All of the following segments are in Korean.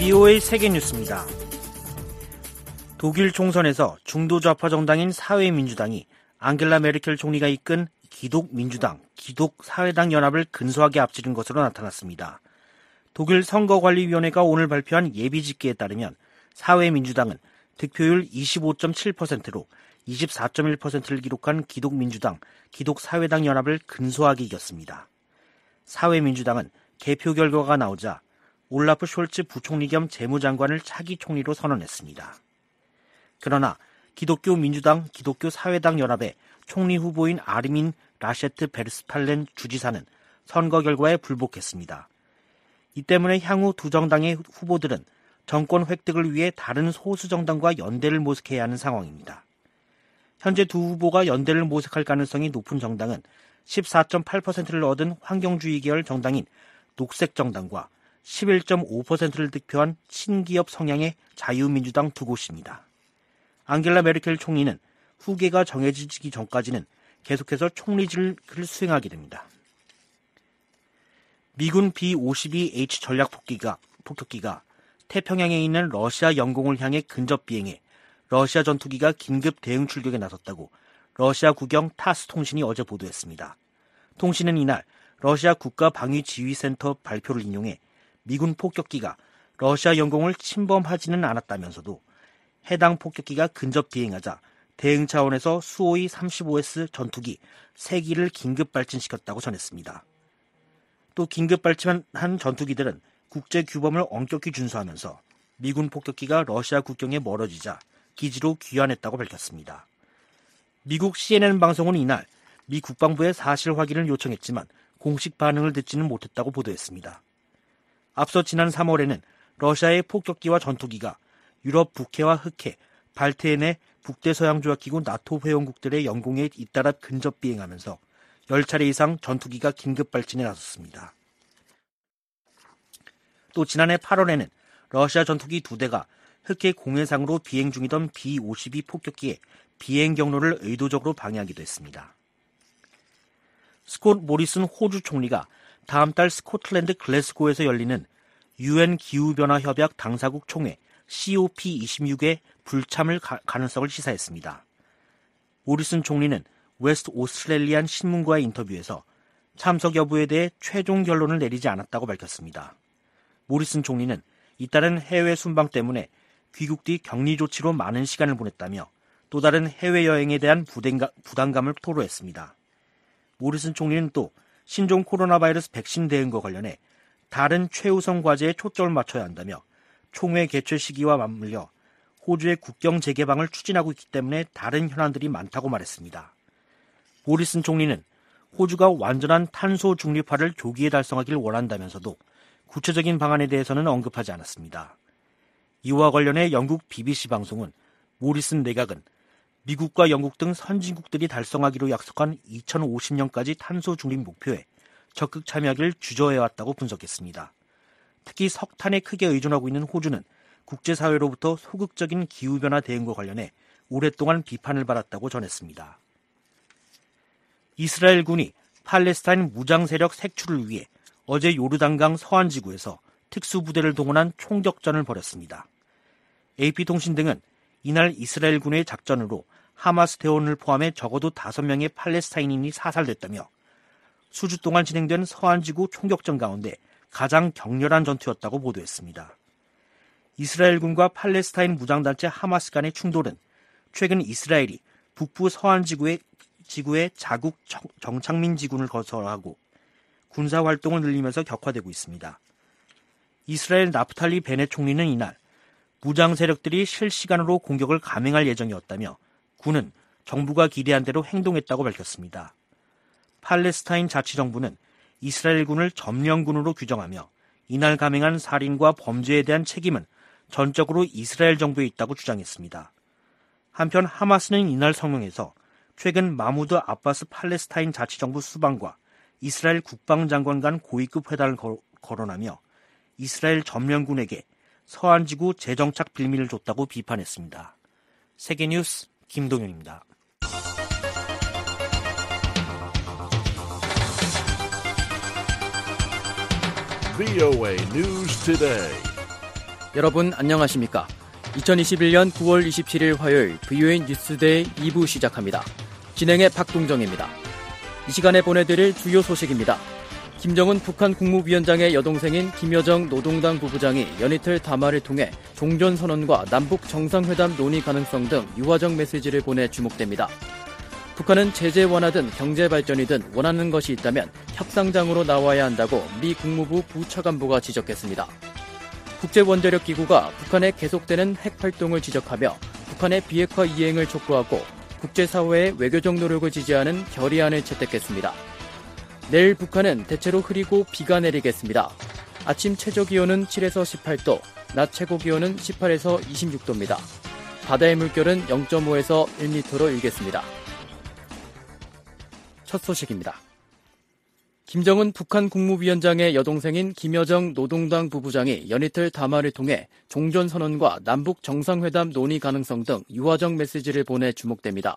VOA 세계뉴스입니다. 독일 총선에서 중도 좌파 정당인 사회민주당이 앙겔라 메르켈 총리가 이끈 기독민주당, 기독사회당 연합을 근소하게 앞지른 것으로 나타났습니다. 독일 선거관리위원회가 오늘 발표한 예비 집계에 따르면 사회민주당은 득표율 25.7%로 24.1%를 기록한 기독민주당, 기독사회당 연합을 근소하게 이겼습니다. 사회민주당은 개표 결과가 나오자 올라프 숄츠 부총리 겸 재무장관을 차기 총리로 선언했습니다. 그러나 기독교 민주당, 기독교 사회당 연합의 총리 후보인 아르민 라셰트 베르스팔렌 주지사는 선거 결과에 불복했습니다. 이 때문에 향후 두 정당의 후보들은 정권 획득을 위해 다른 소수 정당과 연대를 모색해야 하는 상황입니다. 현재 두 후보가 연대를 모색할 가능성이 높은 정당은 14.8%를 얻은 환경주의 계열 정당인 녹색정당과 11.5%를 득표한 친기업 성향의 자유민주당 두 곳입니다. 앙겔라 메르켈 총리는 후계가 정해지기 전까지는 계속해서 총리직을 수행하게 됩니다. 미군 B-52H 전략폭격기가 태평양에 있는 러시아 영공을 향해 근접 비행해 러시아 전투기가 긴급 대응 출격에 나섰다고 러시아 국영 타스 통신이 어제 보도했습니다. 통신은 이날 러시아 국가방위지휘센터 발표를 인용해 미군 폭격기가 러시아 영공을 침범하지는 않았다면서도 해당 폭격기가 근접 비행하자 대응 차원에서 수호이 35S 전투기 3기를 긴급 발진시켰다고 전했습니다. 또 긴급 발진한 전투기들은 국제 규범을 엄격히 준수하면서 미군 폭격기가 러시아 국경에 멀어지자 기지로 귀환했다고 밝혔습니다. 미국 CNN 방송은 이날 미 국방부에 사실 확인을 요청했지만 공식 반응을 듣지는 못했다고 보도했습니다. 앞서 지난 3월에는 러시아의 폭격기와 전투기가 유럽 북해와 흑해, 발트해내 북대서양조약기구 나토 회원국들의 영공에 잇따라 근접 비행하면서 10차례 이상 전투기가 긴급 발진에 나섰습니다. 또 지난해 8월에는 러시아 전투기 2대가 흑해 공해상으로 비행 중이던 B-52 폭격기의 비행 경로를 의도적으로 방해하기도 했습니다. 스콧 모리슨 호주 총리가 다음 달 스코틀랜드 글래스고에서 열리는 UN 기후변화협약 당사국 총회 COP26의 불참을 가능성을 시사했습니다. 모리슨 총리는 웨스트 오스트레일리안 신문과의 인터뷰에서 참석 여부에 대해 최종 결론을 내리지 않았다고 밝혔습니다. 모리슨 총리는 잇따른 해외 순방 때문에 귀국 뒤 격리 조치로 많은 시간을 보냈다며 또 다른 해외여행에 대한 부담감을 토로했습니다. 모리슨 총리는 또 신종 코로나 바이러스 백신 대응과 관련해 다른 최우선 과제에 초점을 맞춰야 한다며 총회 개최 시기와 맞물려 호주의 국경 재개방을 추진하고 있기 때문에 다른 현안들이 많다고 말했습니다. 모리슨 총리는 호주가 완전한 탄소 중립화를 조기에 달성하길 원한다면서도 구체적인 방안에 대해서는 언급하지 않았습니다. 이와 관련해 영국 BBC 방송은 모리슨 내각은 미국과 영국 등 선진국들이 달성하기로 약속한 2050년까지 탄소 중립 목표에 적극 참여하기를 주저해왔다고 분석했습니다. 특히 석탄에 크게 의존하고 있는 호주는 국제사회로부터 소극적인 기후변화 대응과 관련해 오랫동안 비판을 받았다고 전했습니다. 이스라엘군이 팔레스타인 무장세력 색출을 위해 어제 요르단강 서안지구에서 특수부대를 동원한 총격전을 벌였습니다. AP통신 등은 이날 이스라엘군의 작전으로 하마스 대원을 포함해 적어도 5명의 팔레스타인인이 사살됐다며 수주 동안 진행된 서안지구 총격전 가운데 가장 격렬한 전투였다고 보도했습니다. 이스라엘군과 팔레스타인 무장단체 하마스 간의 충돌은 최근 이스라엘이 북부 서안지구의 자국 정착민 지군을 건설하고 군사활동을 늘리면서 격화되고 있습니다. 이스라엘 나프탈리 베넷 총리는 이날 무장 세력들이 실시간으로 공격을 감행할 예정이었다며 군은 정부가 기대한 대로 행동했다고 밝혔습니다. 팔레스타인 자치정부는 이스라엘군을 점령군으로 규정하며 이날 감행한 살인과 범죄에 대한 책임은 전적으로 이스라엘 정부에 있다고 주장했습니다. 한편 하마스는 이날 성명에서 최근 마무드 아바스 팔레스타인 자치정부 수반과 이스라엘 국방장관 간 고위급 회담을 거론하며 이스라엘 점령군에게 서안지구 재정착 빌미를 줬다고 비판했습니다. 세계뉴스 김동현입니다. VOA News Today. 여러분 안녕하십니까? 2021년 9월 27일 화요일 VOA 뉴스데이 2부 시작합니다. 진행의 박동정입니다. 이 시간에 보내드릴 주요 소식입니다. 김정은 북한 국무위원장의 여동생인 김여정 노동당 부부장이 연이틀 담화를 통해 종전선언과 남북 정상회담 논의 가능성 등 유화적 메시지를 보내 주목됩니다. 북한은 제재 완화든 경제 발전이든 원하는 것이 있다면 협상장으로 나와야 한다고 미 국무부 부차관보가 지적했습니다. 국제원자력기구가 북한의 계속되는 핵 활동을 지적하며 북한의 비핵화 이행을 촉구하고 국제사회의 외교적 노력을 지지하는 결의안을 채택했습니다. 내일 북한은 대체로 흐리고 비가 내리겠습니다. 아침 최저기온은 7에서 18도, 낮 최고기온은 18에서 26도입니다. 바다의 물결은 0.5에서 1m로 일겠습니다. 첫 소식입니다. 김정은 북한 국무위원장의 여동생인 김여정 노동당 부부장이 연이틀 담화를 통해 종전선언과 남북 정상회담 논의 가능성 등 유화적 메시지를 보내 주목됩니다.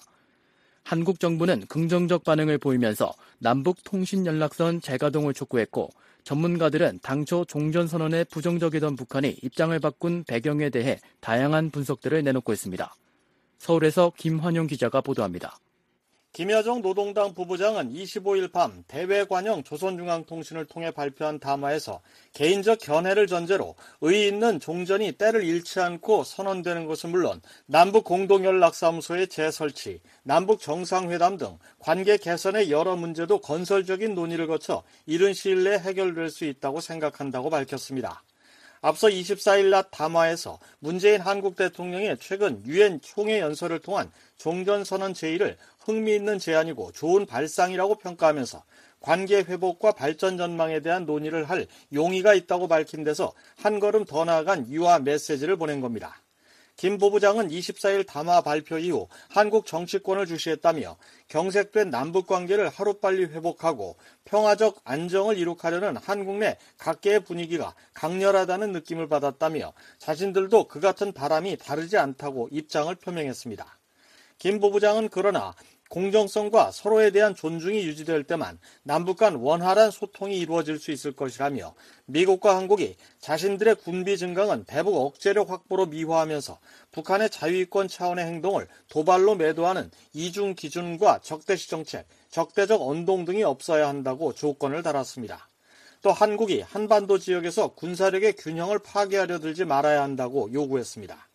한국 정부는 긍정적 반응을 보이면서 남북 통신연락선 재가동을 촉구했고 전문가들은 당초 종전선언에 부정적이던 북한이 입장을 바꾼 배경에 대해 다양한 분석들을 내놓고 있습니다. 서울에서 김환용 기자가 보도합니다. 김여정 노동당 부부장은 25일 밤 대외관영 조선중앙통신을 통해 발표한 담화에서 개인적 견해를 전제로 의의 있는 종전이 때를 잃지 않고 선언되는 것은 물론 남북 공동연락사무소의 재설치, 남북 정상회담 등 관계 개선의 여러 문제도 건설적인 논의를 거쳐 이른 시일 내에 해결될 수 있다고 생각한다고 밝혔습니다. 앞서 24일 낮 담화에서 문재인 한국 대통령의 최근 유엔 총회 연설을 통한 종전선언 제의를 흥미있는 제안이고 좋은 발상이라고 평가하면서 관계 회복과 발전 전망에 대한 논의를 할 용의가 있다고 밝힌 데서 한 걸음 더 나아간 유화 메시지를 보낸 겁니다. 김 부부장은 24일 담화 발표 이후 한국 정치권을 주시했다며 경색된 남북관계를 하루빨리 회복하고 평화적 안정을 이룩하려는 한국 내 각계의 분위기가 강렬하다는 느낌을 받았다며 자신들도 그 같은 바람이 다르지 않다고 입장을 표명했습니다. 김 부부장은 그러나 공정성과 서로에 대한 존중이 유지될 때만 남북 간 원활한 소통이 이루어질 수 있을 것이라며 미국과 한국이 자신들의 군비 증강은 대북 억제력 확보로 미화하면서 북한의 자유이권 차원의 행동을 도발로 매도하는 이중 기준과 적대시 정책, 적대적 언동 등이 없어야 한다고 조건을 달았습니다. 또 한국이 한반도 지역에서 군사력의 균형을 파괴하려 들지 말아야 한다고 요구했습니다.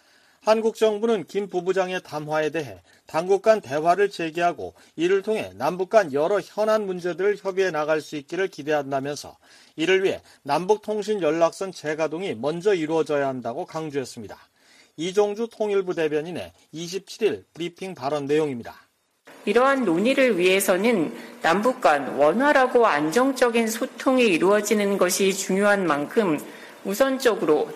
한국 정부는 김 부부장의 담화에 대해 당국 간 대화를 재개하고 이를 통해 남북 간 여러 현안 문제들을 협의해 나갈 수 있기를 기대한다면서 이를 위해 남북통신연락선 재가동이 먼저 이루어져야 한다고 강조했습니다. 이종주 통일부 대변인의 27일 브리핑 발언 내용입니다. 이러한 논의를 위해서는 남북 간 원활하고 안정적인 소통이 이루어지는 것이 중요한 만큼 우선적으로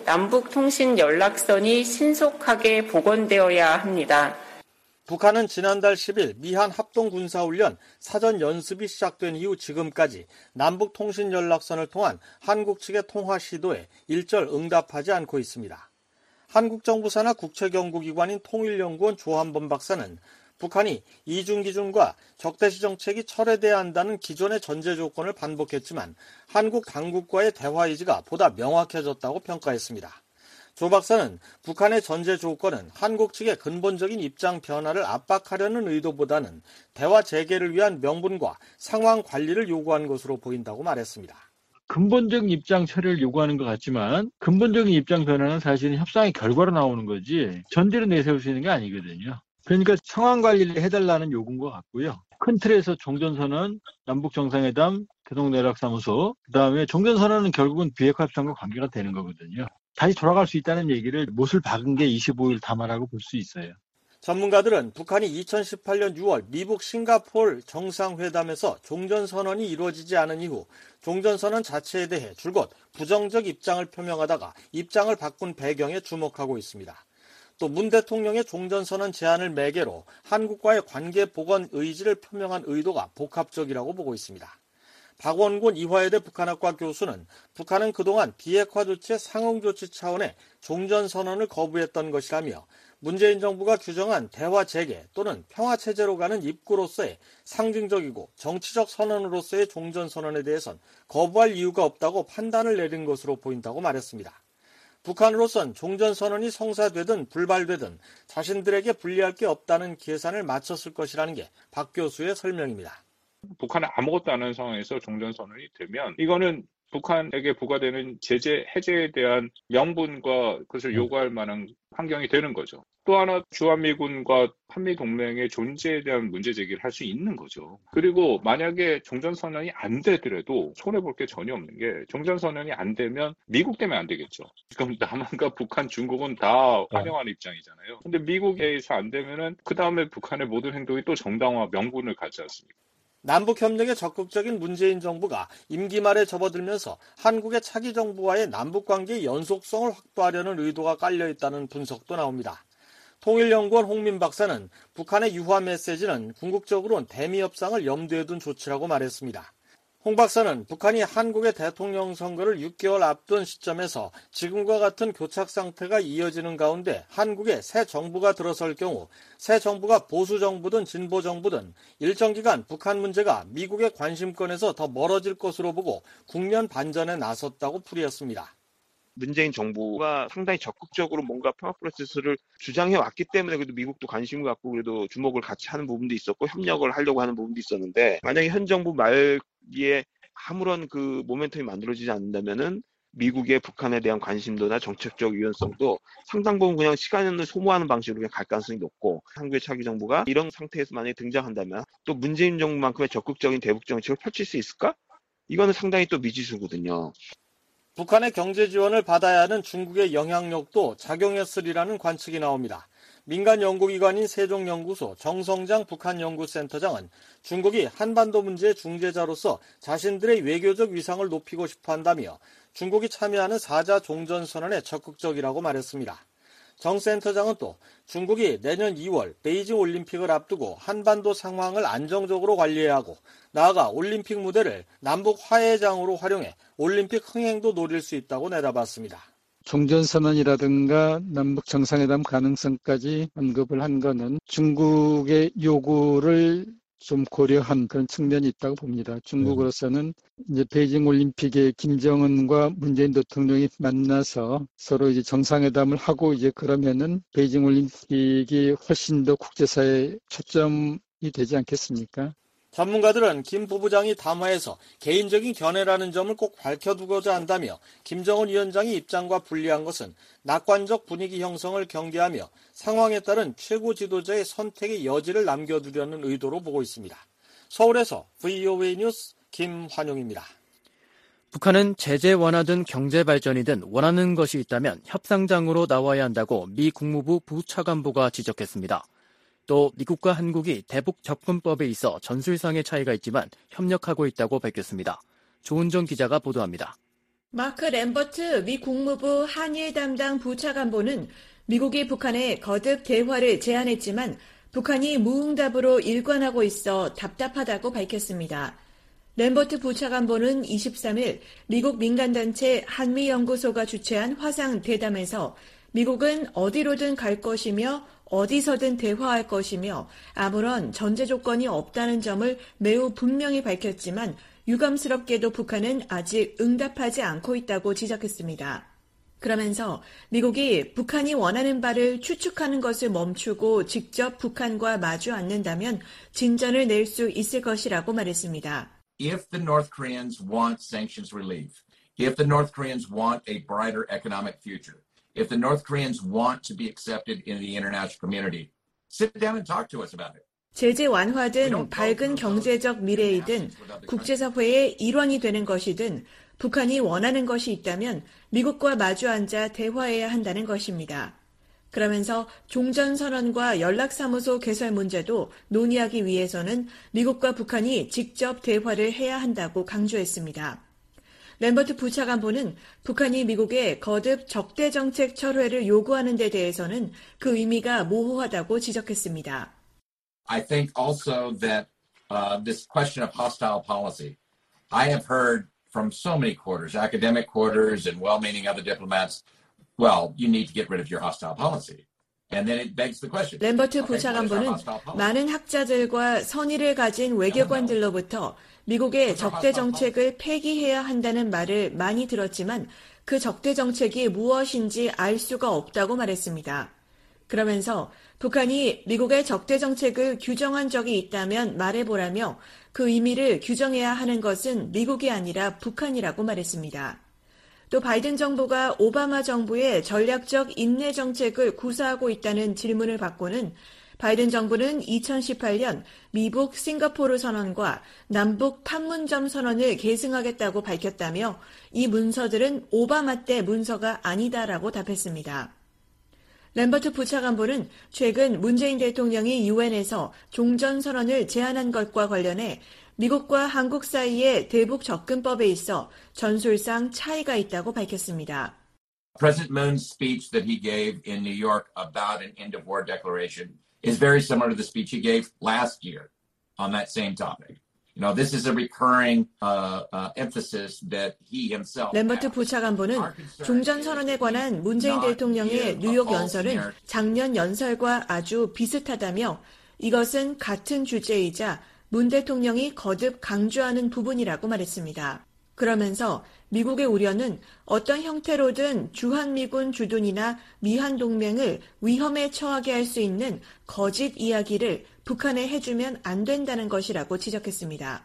남북통신연락선이 신속하게 복원되어야 합니다. 북한은 지난달 10일 미한 합동군사훈련 사전 연습이 시작된 이후 지금까지 남북통신연락선을 통한 한국 측의 통화 시도에 일절 응답하지 않고 있습니다. 한국 정부 산하 국책연구기관인 통일연구원 조한범 박사는 북한이 이중기준과 적대시 정책이 철회돼야 한다는 기존의 전제 조건을 반복했지만 한국 당국과의 대화 의지가 보다 명확해졌다고 평가했습니다. 조 박사는 북한의 전제 조건은 한국 측의 근본적인 입장 변화를 압박하려는 의도보다는 대화 재개를 위한 명분과 상황 관리를 요구한 것으로 보인다고 말했습니다. 근본적인 입장 처리를 요구하는 것 같지만 근본적인 입장 변화는 사실은 협상의 결과로 나오는 거지 전제로 내세울 수 있는 게 아니거든요. 그러니까 상황 관리를 해달라는 요구인 것 같고요. 큰 틀에서 종전선언, 남북정상회담, 교동내락사무소, 그다음에 종전선언은 결국은 비핵화 협상과 관계가 되는 거거든요. 다시 돌아갈 수 있다는 얘기를 못을 박은 게 25일 담화라고 볼 수 있어요. 전문가들은 북한이 2018년 6월 미국 싱가포르 정상회담에서 종전선언이 이루어지지 않은 이후 종전선언 자체에 대해 줄곧 부정적 입장을 표명하다가 입장을 바꾼 배경에 주목하고 있습니다. 또 문 대통령의 종전선언 제안을 매개로 한국과의 관계 복원 의지를 표명한 의도가 복합적이라고 보고 있습니다. 박원곤 이화여대 북한학과 교수는 북한은 그동안 비핵화 조치의 상응 조치 차원의 종전선언을 거부했던 것이라며 문재인 정부가 규정한 대화 재개 또는 평화체제로 가는 입구로서의 상징적이고 정치적 선언으로서의 종전선언에 대해선 거부할 이유가 없다고 판단을 내린 것으로 보인다고 말했습니다. 북한으로선 종전선언이 성사되든 불발되든 자신들에게 불리할 게 없다는 계산을 마쳤을 것이라는 게 박 교수의 설명입니다. 북한이 아무것도 안 하는 상황에서 종전선언이 되면 이거는 북한에게 부과되는 제재 해제에 대한 명분과 그것을 요구할 만한 환경이 되는 거죠. 또 하나 주한미군과 한미동맹의 존재에 대한 문제 제기를 할 수 있는 거죠. 그리고 만약에 종전선언이 안 되더라도 손해볼 게 전혀 없는 게 종전선언이 안 되면 미국 때문에 안 되겠죠. 그럼 남한과 북한, 중국은 다 환영하는 입장이잖아요. 근데 미국에서 안 되면은 그 다음에 북한의 모든 행동이 또 정당화 명분을 갖지 않습니까? 남북협력에 적극적인 문재인 정부가 임기 말에 접어들면서 한국의 차기 정부와의 남북관계의 연속성을 확보하려는 의도가 깔려있다는 분석도 나옵니다. 통일연구원 홍민 박사는 북한의 유화 메시지는 궁극적으로는 대미 협상을 염두에 둔 조치라고 말했습니다. 홍 박사는 북한이 한국의 대통령 선거를 6개월 앞둔 시점에서 지금과 같은 교착 상태가 이어지는 가운데 한국에 새 정부가 들어설 경우 새 정부가 보수 정부든 진보 정부든 일정 기간 북한 문제가 미국의 관심권에서 더 멀어질 것으로 보고 국면 반전에 나섰다고 풀이했습니다. 문재인 정부가 상당히 적극적으로 뭔가 평화 프로세스를 주장해 왔기 때문에 그래도 미국도 관심을 갖고 그래도 주목을 같이 하는 부분도 있었고 협력을 하려고 하는 부분도 있었는데 만약에 현 정부 말기에 아무런 그 모멘텀이 만들어지지 않는다면은 미국의 북한에 대한 관심도나 정책적 유연성도 상당 부분 그냥 시간을 소모하는 방식으로 그냥 갈 가능성이 높고 한국의 차기 정부가 이런 상태에서 만약에 등장한다면 또 문재인 정부만큼의 적극적인 대북 정책을 펼칠 수 있을까? 이거는 상당히 또 미지수거든요. 북한의 경제 지원을 받아야 하는 중국의 영향력도 작용했으리라는 관측이 나옵니다. 민간 연구기관인 세종연구소 정성장 북한연구센터장은 중국이 한반도 문제의 중재자로서 자신들의 외교적 위상을 높이고 싶어 한다며 중국이 참여하는 4자 종전선언에 적극적이라고 말했습니다. 정 센터장은 또 중국이 내년 2월 베이징 올림픽을 앞두고 한반도 상황을 안정적으로 관리해야 하고 나아가 올림픽 무대를 남북 화해장으로 활용해 올림픽 흥행도 노릴 수 있다고 내다봤습니다. 종전선언이라든가 남북 정상회담 가능성까지 언급을 한 거는 중국의 요구를 좀 고려한 그런 측면이 있다고 봅니다. 중국으로서는 이제 베이징 올림픽에 김정은과 문재인 대통령이 만나서 서로 이제 정상회담을 하고 이제 그러면은 베이징 올림픽이 훨씬 더 국제사회의 초점이 되지 않겠습니까? 전문가들은 김 부부장이 담화에서 개인적인 견해라는 점을 꼭 밝혀두고자 한다며 김정은 위원장의 입장과 분리한 것은 낙관적 분위기 형성을 경계하며 상황에 따른 최고 지도자의 선택의 여지를 남겨두려는 의도로 보고 있습니다. 서울에서 VOA 뉴스 김환용입니다. 북한은 제재 완화든 경제 발전이든 원하는 것이 있다면 협상장으로 나와야 한다고 미 국무부 부차관보가 지적했습니다. 또 미국과 한국이 대북 접근법에 있어 전술상의 차이가 있지만 협력하고 있다고 밝혔습니다. 조은정 기자가 보도합니다. 마크 램버트 미 국무부 한일 담당 부차관보는 미국이 북한에 거듭 대화를 제안했지만 북한이 무응답으로 일관하고 있어 답답하다고 밝혔습니다. 램버트 부차관보는 23일 미국 민간단체 한미연구소가 주최한 화상 대담에서 미국은 어디로든 갈 것이며 어디서든 대화할 것이며 아무런 전제 조건이 없다는 점을 매우 분명히 밝혔지만 유감스럽게도 북한은 아직 응답하지 않고 있다고 지적했습니다. 그러면서 미국이 북한이 원하는 바를 추측하는 것을 멈추고 직접 북한과 마주 앉는다면 진전을 낼 수 있을 것이라고 말했습니다. If the North Koreans want sanctions relief, if the North Koreans want a brighter economic future, if the North Koreans want to be accepted in the international community, sit down and talk to us about it. 제재 완화든 밝은 경제적 미래이든 국제사회의 일원이 되는 것이든 북한이 원하는 것이 있다면 미국과 마주 앉아 대화해야 한다는 것입니다. 그러면서 종전선언과 연락사무소 개설 문제도 논의하기 위해서는 미국과 북한이 직접 대화를 해야 한다고 강조했습니다. 램버트 부차관보는 북한이 미국에 거듭 적대정책 철회를 요구하는 데 대해서는 그 의미가 모호하다고 지적했습니다. I think also that this question of hostile policy, I have heard from so many quarters, academic quarters and well-meaning other diplomats, well, you need to get rid of your hostile policy. And then it begs the question. 램버트 부차관보는 많은 학자들과 선의를 가진 외교관들로부터 미국의 적대 정책을 폐기해야 한다는 말을 많이 들었지만 그 적대 정책이 무엇인지 알 수가 없다고 말했습니다. 그러면서 북한이 미국의 적대 정책을 규정한 적이 있다면 말해보라며 그 의미를 규정해야 하는 것은 미국이 아니라 북한이라고 말했습니다. 또 바이든 정부가 오바마 정부의 전략적 인내 정책을 구사하고 있다는 질문을 받고는 바이든 정부는 2018년 미북 싱가포르 선언과 남북 판문점 선언을 계승하겠다고 밝혔다며 이 문서들은 오바마 때 문서가 아니다라고 답했습니다. 램버트 부차관보는 최근 문재인 대통령이 유엔에서 종전선언을 제안한 것과 관련해 미국과 한국 사이의 대북 접근법에 있어 전술상 차이가 있다고 밝혔습니다. President Moon's speech that he gave in New York about an end of war declaration is very similar to the speech he gave last year on that same topic. You know, this is a recurring emphasis that he himself. 램버트 부차관보는 종전선언에 관한 문재인 대통령의 뉴욕 연설은 작년 연설과 아주 비슷하다며 이것은 같은 주제이자 문 대통령이 거듭 강조하는 부분이라고 말했습니다. 그러면서 미국의 우려는 어떤 형태로든 주한미군 주둔이나 미한동맹을 위험에 처하게 할 수 있는 거짓 이야기를 북한에 해주면 안 된다는 것이라고 지적했습니다.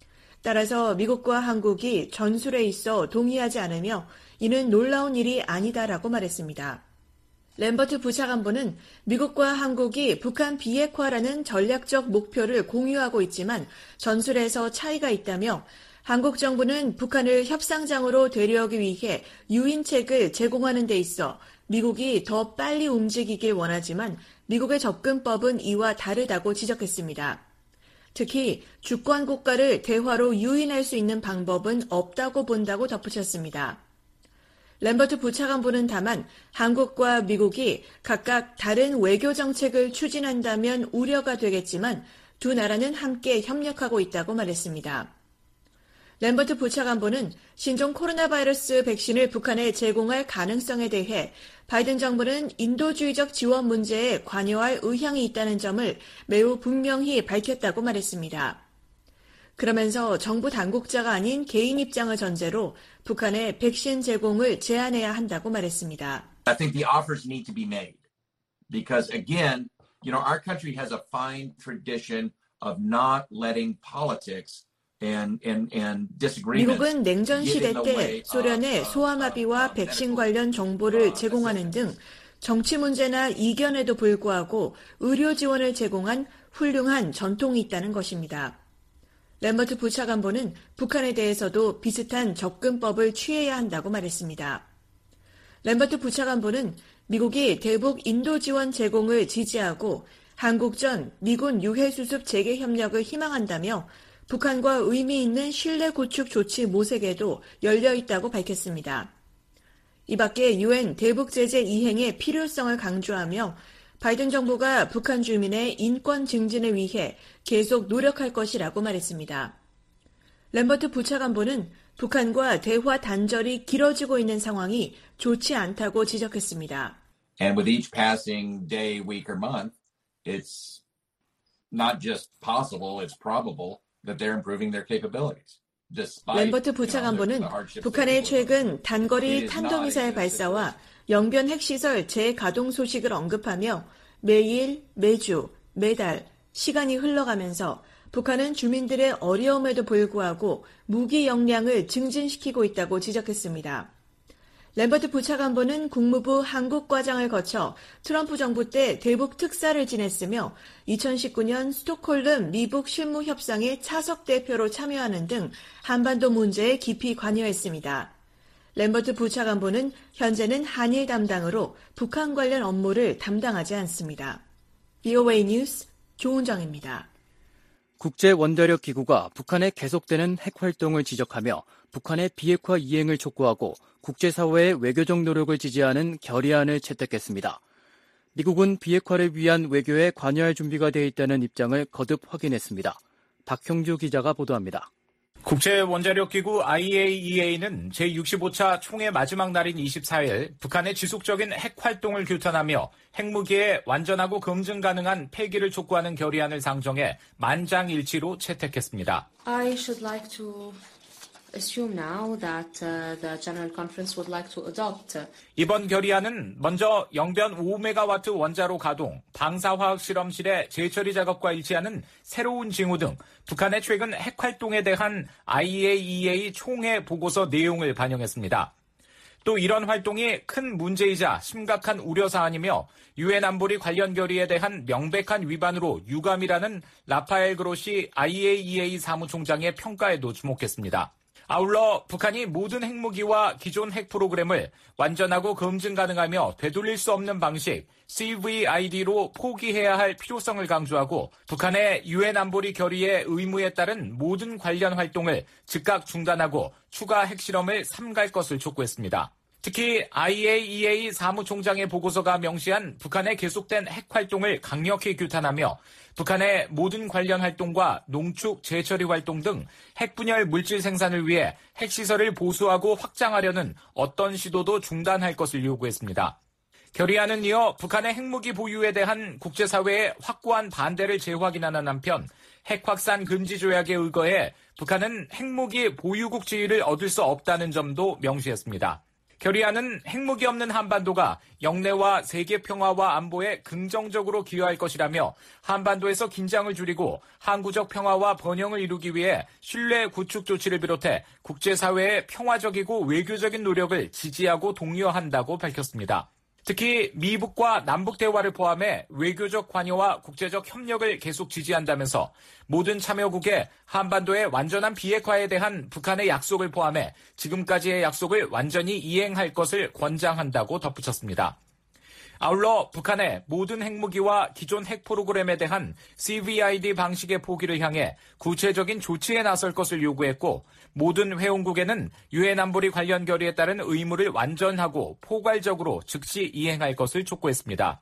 따라서 미국과 한국이 전술에 있어 동의하지 않으며 이는 놀라운 일이 아니다라고 말했습니다. 램버트 부차관보는 미국과 한국이 북한 비핵화라는 전략적 목표를 공유하고 있지만 전술에서 차이가 있다며 한국 정부는 북한을 협상장으로 데려오기 위해 유인책을 제공하는 데 있어 미국이 더 빨리 움직이길 원하지만 미국의 접근법은 이와 다르다고 지적했습니다. 특히 주권 국가를 대화로 유인할 수 있는 방법은 없다고 본다고 덧붙였습니다. 램버트 부차관보는 다만 한국과 미국이 각각 다른 외교 정책을 추진한다면 우려가 되겠지만 두 나라는 함께 협력하고 있다고 말했습니다. 램버트 부차관보는 신종 코로나 바이러스 백신을 북한에 제공할 가능성에 대해 바이든 정부는 인도주의적 지원 문제에 관여할 의향이 있다는 점을 매우 분명히 밝혔다고 말했습니다. 그러면서 정부 당국자가 아닌 개인 입장을 전제로 북한에 백신 제공을 제한해야 한다고 말했습니다. I think the offers need to be made because again, you know, our country has a fine tradition of not letting politics 미국은 냉전 시대 때 소련의 소아마비와 백신 관련 정보를 제공하는 등 정치 문제나 이견에도 불구하고 의료 지원을 제공한 훌륭한 전통이 있다는 것입니다. 램버트 부차관보는 북한에 대해서도 비슷한 접근법을 취해야 한다고 말했습니다. 램버트 부차관보는 미국이 대북 인도 지원 제공을 지지하고 한국전 미군 유해수습 재개 협력을 희망한다며 북한과 의미 있는 신뢰 구축 조치 모색에도 열려 있다고 밝혔습니다. 이 밖에 유엔 대북 제재 이행의 필요성을 강조하며 바이든 정부가 북한 주민의 인권 증진을 위해 계속 노력할 것이라고 말했습니다. 램버트 부차관보는 북한과 대화 단절이 길어지고 있는 상황이 좋지 않다고 지적했습니다. And with each passing day, week or month, it's not just possible, it's probable. That they're improving their capabilities. 램버트 부차관보는 북한의 최근 단거리 탄도미사일 발사와 영변 핵시설 재가동 소식을 언급하며 매일, 매주, 매달 시간이 흘러가면서 북한은 주민들의 어려움에도 불구하고 무기 역량을 증진시키고 있다고 지적했습니다. 램버트 부차관보는 국무부 한국과장을 거쳐 트럼프 정부 때 대북 특사를 지냈으며 2019년 스톡홀름 미북 실무협상에 차석 대표로 참여하는 등 한반도 문제에 깊이 관여했습니다. 램버트 부차관보는 현재는 한일 담당으로 북한 관련 업무를 담당하지 않습니다. VOA 뉴스 조은정입니다. 국제원자력기구가 북한의 계속되는 핵활동을 지적하며 북한의 비핵화 이행을 촉구하고 국제사회의 외교적 노력을 지지하는 결의안을 채택했습니다. 미국은 비핵화를 위한 외교에 관여할 준비가 되어 있다는 입장을 거듭 확인했습니다. 박형주 기자가 보도합니다. 국제원자력기구 IAEA는 제65차 총회 마지막 날인 24일 북한의 지속적인 핵활동을 규탄하며 핵무기의 완전하고 검증 가능한 폐기를 촉구하는 결의안을 상정해 만장일치로 채택했습니다. I should like to assume now that the General Conference would like to adopt. 이번 결의안은 먼저 영변 5메가와트 원자로 가동, 방사화학 실험실의 재처리 작업과 일치하는 새로운 징후 등 북한의 최근 핵 활동에 대한 IAEA 총회 보고서 내용을 반영했습니다. 또 이런 활동이 큰 문제이자 심각한 우려사안이며 유엔 안보리 관련 결의에 대한 명백한 위반으로 유감이라는 라파엘 그로시 IAEA 사무총장의 평가에도 주목했습니다. 아울러 북한이 모든 핵무기와 기존 핵 프로그램을 완전하고 검증 가능하며 되돌릴 수 없는 방식 CVID로 포기해야 할 필요성을 강조하고 북한의 유엔 안보리 결의의 의무에 따른 모든 관련 활동을 즉각 중단하고 추가 핵실험을 삼갈 것을 촉구했습니다. 특히 IAEA 사무총장의 보고서가 명시한 북한의 계속된 핵 활동을 강력히 규탄하며 북한의 모든 관련 활동과 농축, 재처리 활동 등 핵분열 물질 생산을 위해 핵시설을 보수하고 확장하려는 어떤 시도도 중단할 것을 요구했습니다. 결의안은 이어 북한의 핵무기 보유에 대한 국제사회의 확고한 반대를 재확인하는 한편 핵 확산 금지 조약에 의거해 북한은 핵무기 보유국 지위를 얻을 수 없다는 점도 명시했습니다. 결의안은 핵무기 없는 한반도가 영내와 세계 평화와 안보에 긍정적으로 기여할 것이라며 한반도에서 긴장을 줄이고 항구적 평화와 번영을 이루기 위해 신뢰 구축 조치를 비롯해 국제사회의 평화적이고 외교적인 노력을 지지하고 독려한다고 밝혔습니다. 특히 미북과 남북 대화를 포함해 외교적 관여와 국제적 협력을 계속 지지한다면서 모든 참여국에 한반도의 완전한 비핵화에 대한 북한의 약속을 포함해 지금까지의 약속을 완전히 이행할 것을 권장한다고 덧붙였습니다. 아울러 북한의 모든 핵무기와 기존 핵 프로그램에 대한 CVID 방식의 포기를 향해 구체적인 조치에 나설 것을 요구했고 모든 회원국에는 유엔 안보리 관련 결의에 따른 의무를 완전하고 포괄적으로 즉시 이행할 것을 촉구했습니다.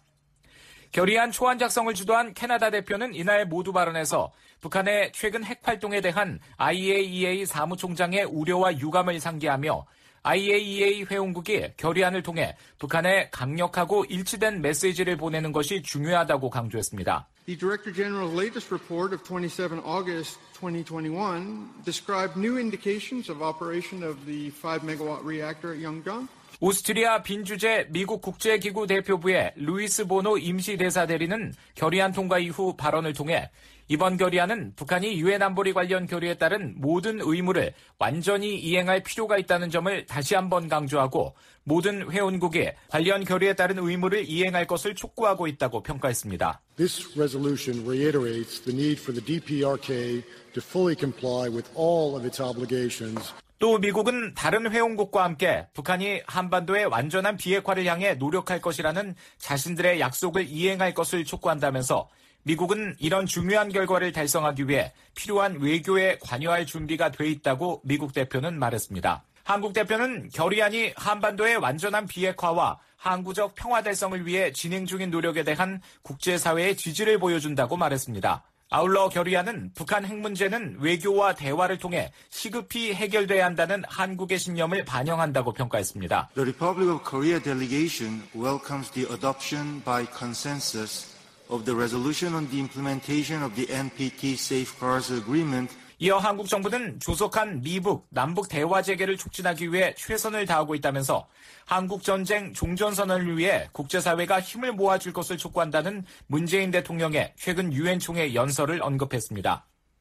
결의안 초안 작성을 주도한 캐나다 대표는 이날 모두 발언에서 북한의 최근 핵 활동에 대한 IAEA 사무총장의 우려와 유감을 상기하며 IAEA 회원국이 결의안을 통해 북한에 강력하고 일치된 메시지를 보내는 것이 중요하다고 강조했습니다. The Director General's latest report of 27 August 2021 described new indications of operation of the 5-megawatt reactor at Yongbyon. 오스트리아 빈주재 미국 국제기구 대표부의 루이스 보노 임시대사 대리는 결의안 통과 이후 발언을 통해 이번 결의안은 북한이 유엔 안보리 관련 결의에 따른 모든 의무를 완전히 이행할 필요가 있다는 점을 다시 한번 강조하고 모든 회원국이 관련 결의에 따른 의무를 이행할 것을 촉구하고 있다고 평가했습니다. This resolution reiterates the need for the DPRK to fully comply with all of its obligations. 또 미국은 다른 회원국과 함께 북한이 한반도의 완전한 비핵화를 향해 노력할 것이라는 자신들의 약속을 이행할 것을 촉구한다면서 미국은 이런 중요한 결과를 달성하기 위해 필요한 외교에 관여할 준비가 돼 있다고 미국 대표는 말했습니다. 한국 대표는 결의안이 한반도의 완전한 비핵화와 항구적 평화 달성을 위해 진행 중인 노력에 대한 국제사회의 지지를 보여준다고 말했습니다. 아울러 결의안은 북한 핵 문제는 외교와 대화를 통해 시급히 해결돼야 한다는 한국의 신념을 반영한다고 평가했습니다. The Republic of Korea delegation welcomes the adoption by consensus of the resolution on the implementation of the NPT Safeguards Agreement. 이어 한국 정부는 조속한 미북, 남북 대화 재개를 촉진하기 위해 최선을 다하고 있다면서 한국 전쟁 종전선언을 위해 국제사회가 힘을 모아줄 것을 촉구한다는 문재인 대통령의 최근 유엔 총회 연설을 언급했습니다.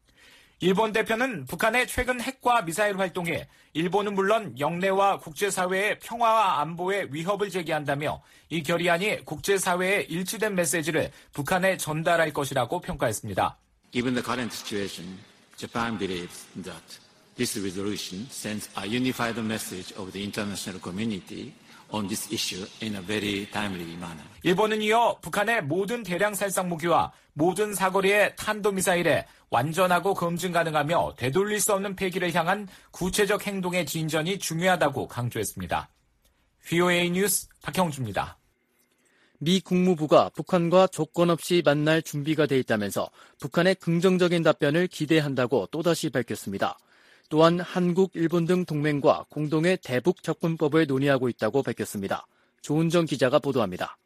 일본 대표는 북한의 최근 핵과 미사일 활동에 일본은 물론 영내와 국제사회의 평화와 안보에 위협을 제기한다며 이 결의안이 국제사회에 일치된 메시지를 북한에 전달할 것이라고 평가했습니다. Given the current situation, Japan believes that this resolution sends a unified message of the international community on this issue in a very timely manner. 일본은 이어 북한의 모든 대량 살상 무기와 모든 사거리의 탄도미사일에 완전하고 검증 가능하며 되돌릴 수 없는 폐기를 향한 구체적 행동의 진전이 중요하다고 강조했습니다. VOA 뉴스 박형주입니다. 미 국무부가 북한과 조건 없이 만날 준비가 돼 있다면서 북한의 긍정적인 답변을 기대한다고 또다시 밝혔습니다. 또한 한국, 일본 등 동맹과 공동의 대북 접근법을 논의하고 있다고 밝혔습니다. 조은정 기자가 보도합니다.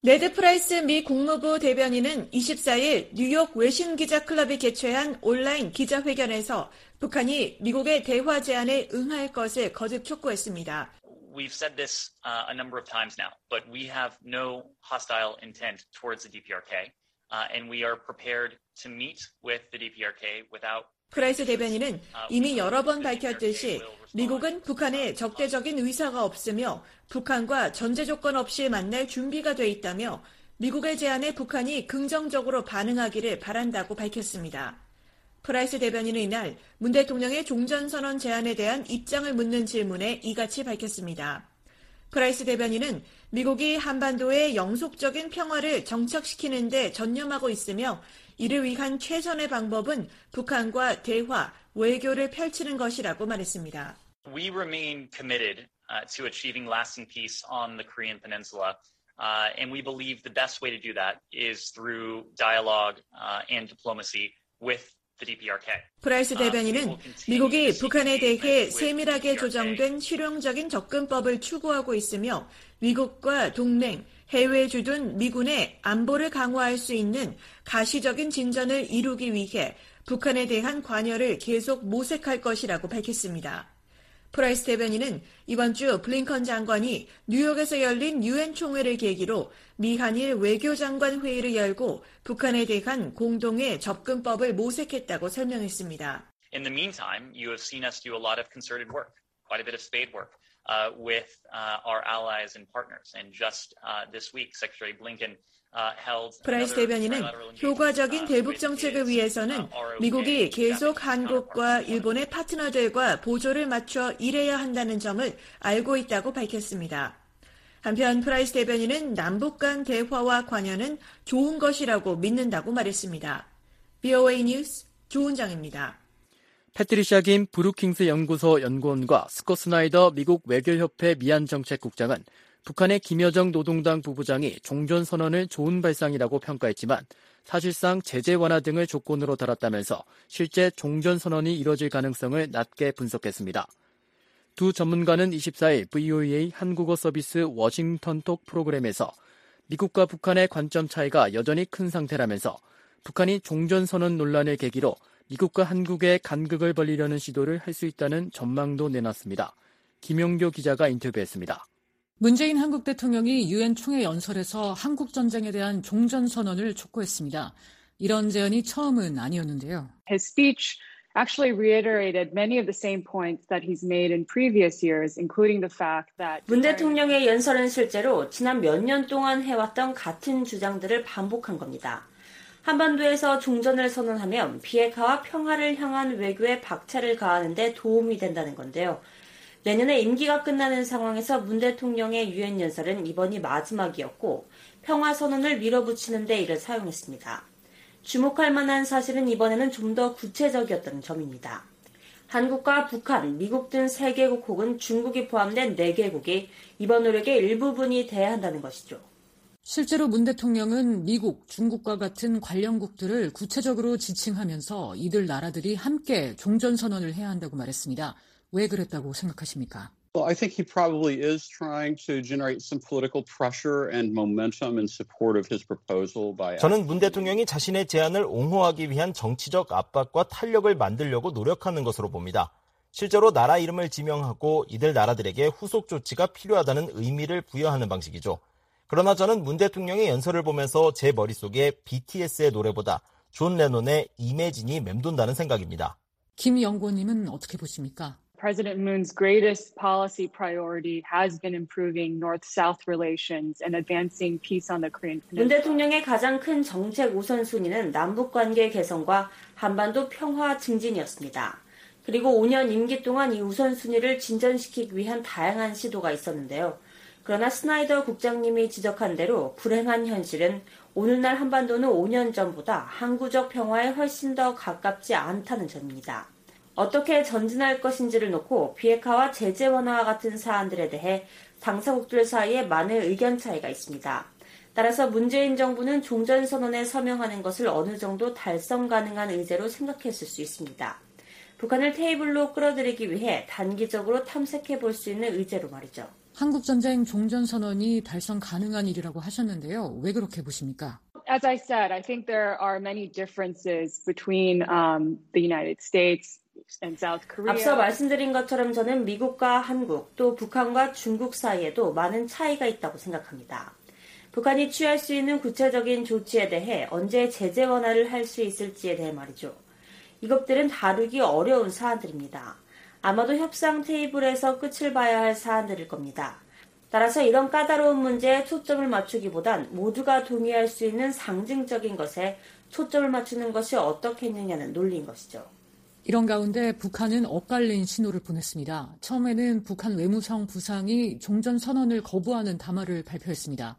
네드 프라이스 미 국무부 대변인은 24일 뉴욕 외신기자클럽이 개최한 온라인 기자회견에서 북한이 미국의 대화 제안에 응할 것을 거듭 촉구했습니다. We've said this a number of times now, but we have no hostile intent towards the DPRK, and we are prepared to meet with the DPRK without 프라이스 대변인은 이미 여러 번 밝혔듯이 미국은 북한에 적대적인 의사가 없으며 북한과 전제 조건 없이 만날 준비가 돼 있다며 미국의 제안에 북한이 긍정적으로 반응하기를 바란다고 밝혔습니다. 프라이스 대변인은 이날 문 대통령의 종전선언 제안에 대한 입장을 묻는 질문에 이같이 밝혔습니다. 프라이스 대변인은 미국이 한반도의 영속적인 평화를 정착시키는 데 전념하고 있으며 이를 위한 최선의 방법은 북한과 대화, 외교를 펼치는 것이라고 말했습니다. We remain committed to achieving lasting peace on the Korean Peninsula, and we believe the best way to do that is through dialogue and diplomacy with the DPRK. 프라이스 대변인은 미국이 북한에 대해 세밀하게 조정된 실용적인 접근법을 추구하고 있으며 미국과 동맹, 해외에 주둔 미군의 안보를 강화할 수 있는 가시적인 진전을 이루기 위해 북한에 대한 관여를 계속 모색할 것이라고 밝혔습니다. 프라이스 대변인은 이번 주 블링컨 장관이 뉴욕에서 열린 유엔 총회를 계기로 미한일 외교장관 회의를 열고 북한에 대한 공동의 접근법을 모색했다고 설명했습니다. In the meantime, you have seen us do a lot of concerted work, quite a bit of spade work with our allies and partners. And just this week, Secretary Blinken 프라이스 대변인은 효과적인 대북 정책을 위해서는 미국이 계속 한국과 일본의 파트너들과 보조를 맞춰 일해야 한다는 점을 알고 있다고 밝혔습니다. 한편 프라이스 대변인은 남북 간 대화와 관여는 좋은 것이라고 믿는다고 말했습니다. BOA 뉴스 조은정입니다. 패트리샤 김 브루킹스 연구소 연구원과 스콧 스나이더 미국 외교협회 미얀정책국장은 북한의 김여정 노동당 부부장이 종전선언을 좋은 발상이라고 평가했지만 사실상 제재 완화 등을 조건으로 달았다면서 실제 종전선언이 이뤄질 가능성을 낮게 분석했습니다. 두 전문가는 24일 VOA 한국어 서비스 워싱턴톡 프로그램에서 미국과 북한의 관점 차이가 여전히 큰 상태라면서 북한이 종전선언 논란을 계기로 미국과 한국의 간극을 벌리려는 시도를 할 수 있다는 전망도 내놨습니다. 김용교 기자가 인터뷰했습니다. 문재인 한국 대통령이 유엔 총회 연설에서 한국 전쟁에 대한 종전선언을 촉구했습니다. 이런 제안이 처음은 아니었는데요. His speech actually reiterated many of the same points that he's made in previous years, including the fact that 문 대통령의 연설은 실제로 지난 몇 년 동안 해왔던 같은 주장들을 반복한 겁니다. 한반도에서 종전을 선언하면 비핵화와 평화를 향한 외교에 박차를 가하는 데 도움이 된다는 건데요. 내년에 임기가 끝나는 상황에서 문 대통령의 유엔 연설은 이번이 마지막이었고 평화 선언을 밀어붙이는 데 이를 사용했습니다. 주목할 만한 사실은 이번에는 좀 더 구체적이었다는 점입니다. 한국과 북한, 미국 등 3개국 혹은 중국이 포함된 4개국이 이번 노력의 일부분이 돼야 한다는 것이죠. 실제로 문 대통령은 미국, 중국과 같은 관련국들을 구체적으로 지칭하면서 이들 나라들이 함께 종전선언을 해야 한다고 말했습니다. 왜 그랬다고 생각하십니까? Well, I think he probably is trying to generate some political pressure and momentum in support of his proposal by. 저는 문 대통령이 자신의 제안을 옹호하기 위한 정치적 압박과 탄력을 만들려고 노력하는 것으로 봅니다. 실제로 나라 이름을 지명하고 이들 나라들에게 후속 조치가 필요하다는 의미를 부여하는 방식이죠. 그러나 저는 문 대통령의 연설을 보면서 제 머릿속에 BTS의 노래보다 존 레논의 이매진이 맴돈다는 생각입니다. 김 연구원님은 어떻게 보십니까? President Moon's greatest policy priority has been improving North-South relations and advancing peace on the Korean Peninsula. 문 대통령의 가장 큰 정책 우선순위는 남북관계 개선과 한반도 평화 증진이었습니다. 그리고 5년 임기 동안 이 우선순위를 진전시키기 위한 다양한 시도가 있었는데요. 그러나 스나이더 국장님이 지적한 대로 불행한 현실은 오늘날 한반도는 5년 전보다 항구적 평화에 훨씬 더 가깝지 않다는 점입니다. 어떻게 전진할 것인지를 놓고 비핵화와 제재 완화와 같은 사안들에 대해 당사국들 사이에 많은 의견 차이가 있습니다. 따라서 문재인 정부는 종전선언에 서명하는 것을 어느 정도 달성 가능한 의제로 생각했을 수 있습니다. 북한을 테이블로 끌어들이기 위해 단기적으로 탐색해 볼 수 있는 의제로 말이죠. 한국전쟁 종전선언이 달성 가능한 일이라고 하셨는데요. 왜 그렇게 보십니까? As I said, I think there are many differences between the United States and South Korea. 앞서 말씀드린 것처럼 저는 미국과 한국, 또 북한과 중국 사이에도 많은 차이가 있다고 생각합니다. 북한이 취할 수 있는 구체적인 조치에 대해 언제 제재 완화를 할 수 있을지에 대해 말이죠. 이것들은 다루기 어려운 사안들입니다. 아마도 협상 테이블에서 끝을 봐야 할 사안들일 겁니다. 따라서 이런 까다로운 문제에 초점을 맞추기보단 모두가 동의할 수 있는 상징적인 것에 초점을 맞추는 것이 어떻겠느냐는 논리인 것이죠. 이런 가운데 북한은 엇갈린 신호를 보냈습니다. 처음에는 북한 외무성 부상이 종전선언을 거부하는 담화를 발표했습니다.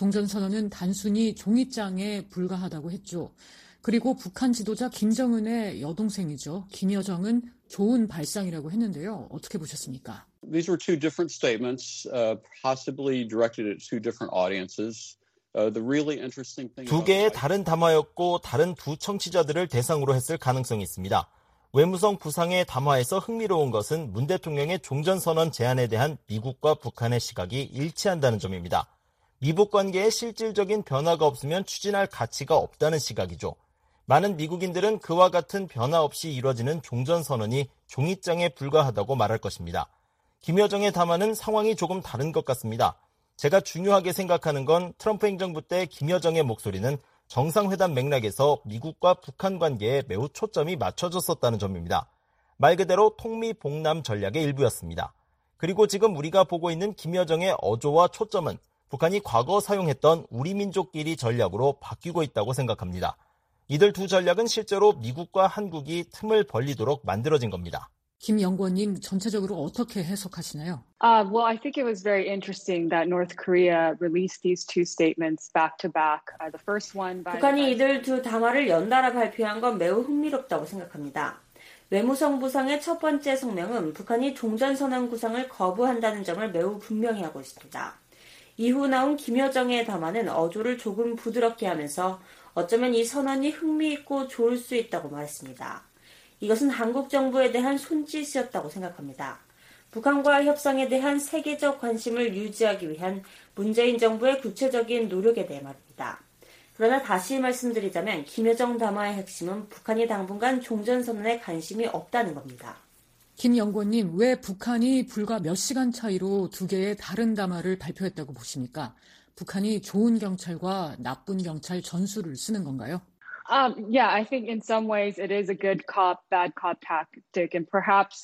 종전선언은 단순히 종이장에 불과하다고 했죠. 그리고 북한 지도자 김정은의 여동생이죠. 김여정은 좋은 발상이라고 했는데요. 어떻게 보셨습니까? These were two different statements, possibly directed at two different audiences. The really interesting thing 두 개의 다른 담화였고 다른 두 청취자들을 대상으로 했을 가능성이 있습니다. 외무성 부상의 담화에서 흥미로운 것은 문 대통령의 종전선언 제안에 대한 미국과 북한의 시각이 일치한다는 점입니다. 미북 관계에 실질적인 변화가 없으면 추진할 가치가 없다는 시각이죠. 많은 미국인들은 그와 같은 변화 없이 이뤄지는 종전선언이 종이장에 불과하다고 말할 것입니다. 김여정의 담화는 상황이 조금 다른 것 같습니다. 제가 중요하게 생각하는 건 트럼프 행정부 때 김여정의 목소리는 정상회담 맥락에서 미국과 북한 관계에 매우 초점이 맞춰졌었다는 점입니다. 말 그대로 통미봉남 전략의 일부였습니다. 그리고 지금 우리가 보고 있는 김여정의 어조와 초점은 북한이 과거 사용했던 우리 민족끼리 전략으로 바뀌고 있다고 생각합니다. 이들 두 전략은 실제로 미국과 한국이 틈을 벌리도록 만들어진 겁니다. 김 연구원님, 전체적으로 어떻게 해석하시나요? Well, I think it was very interesting that North Korea released these two statements back to back. The first one by 북한이 이들 두 담화를 연달아 발표한 건 매우 흥미롭다고 생각합니다. 외무성 부상의 첫 번째 성명은 북한이 종전선언 구상을 거부한다는 점을 매우 분명히 하고 있습니다. 이후 나온 김여정의 담화는 어조를 조금 부드럽게 하면서 어쩌면 이 선언이 흥미있고 좋을 수 있다고 말했습니다. 이것은 한국 정부에 대한 손짓이었다고 생각합니다. 북한과 협상에 대한 세계적 관심을 유지하기 위한 문재인 정부의 구체적인 노력에 대해 말입니다. 그러나 다시 말씀드리자면 김여정 담화의 핵심은 북한이 당분간 종전선언에 관심이 없다는 겁니다. 김 연구원님, 왜 북한이 불과 몇 시간 차이로 두 개의 다른 담화를 발표했다고 보십니까? 북한이 좋은 경찰과 나쁜 경찰 전술을 쓰는 건가요? Yeah, I think in some ways it is a good cop, bad cop tactic, and perhaps,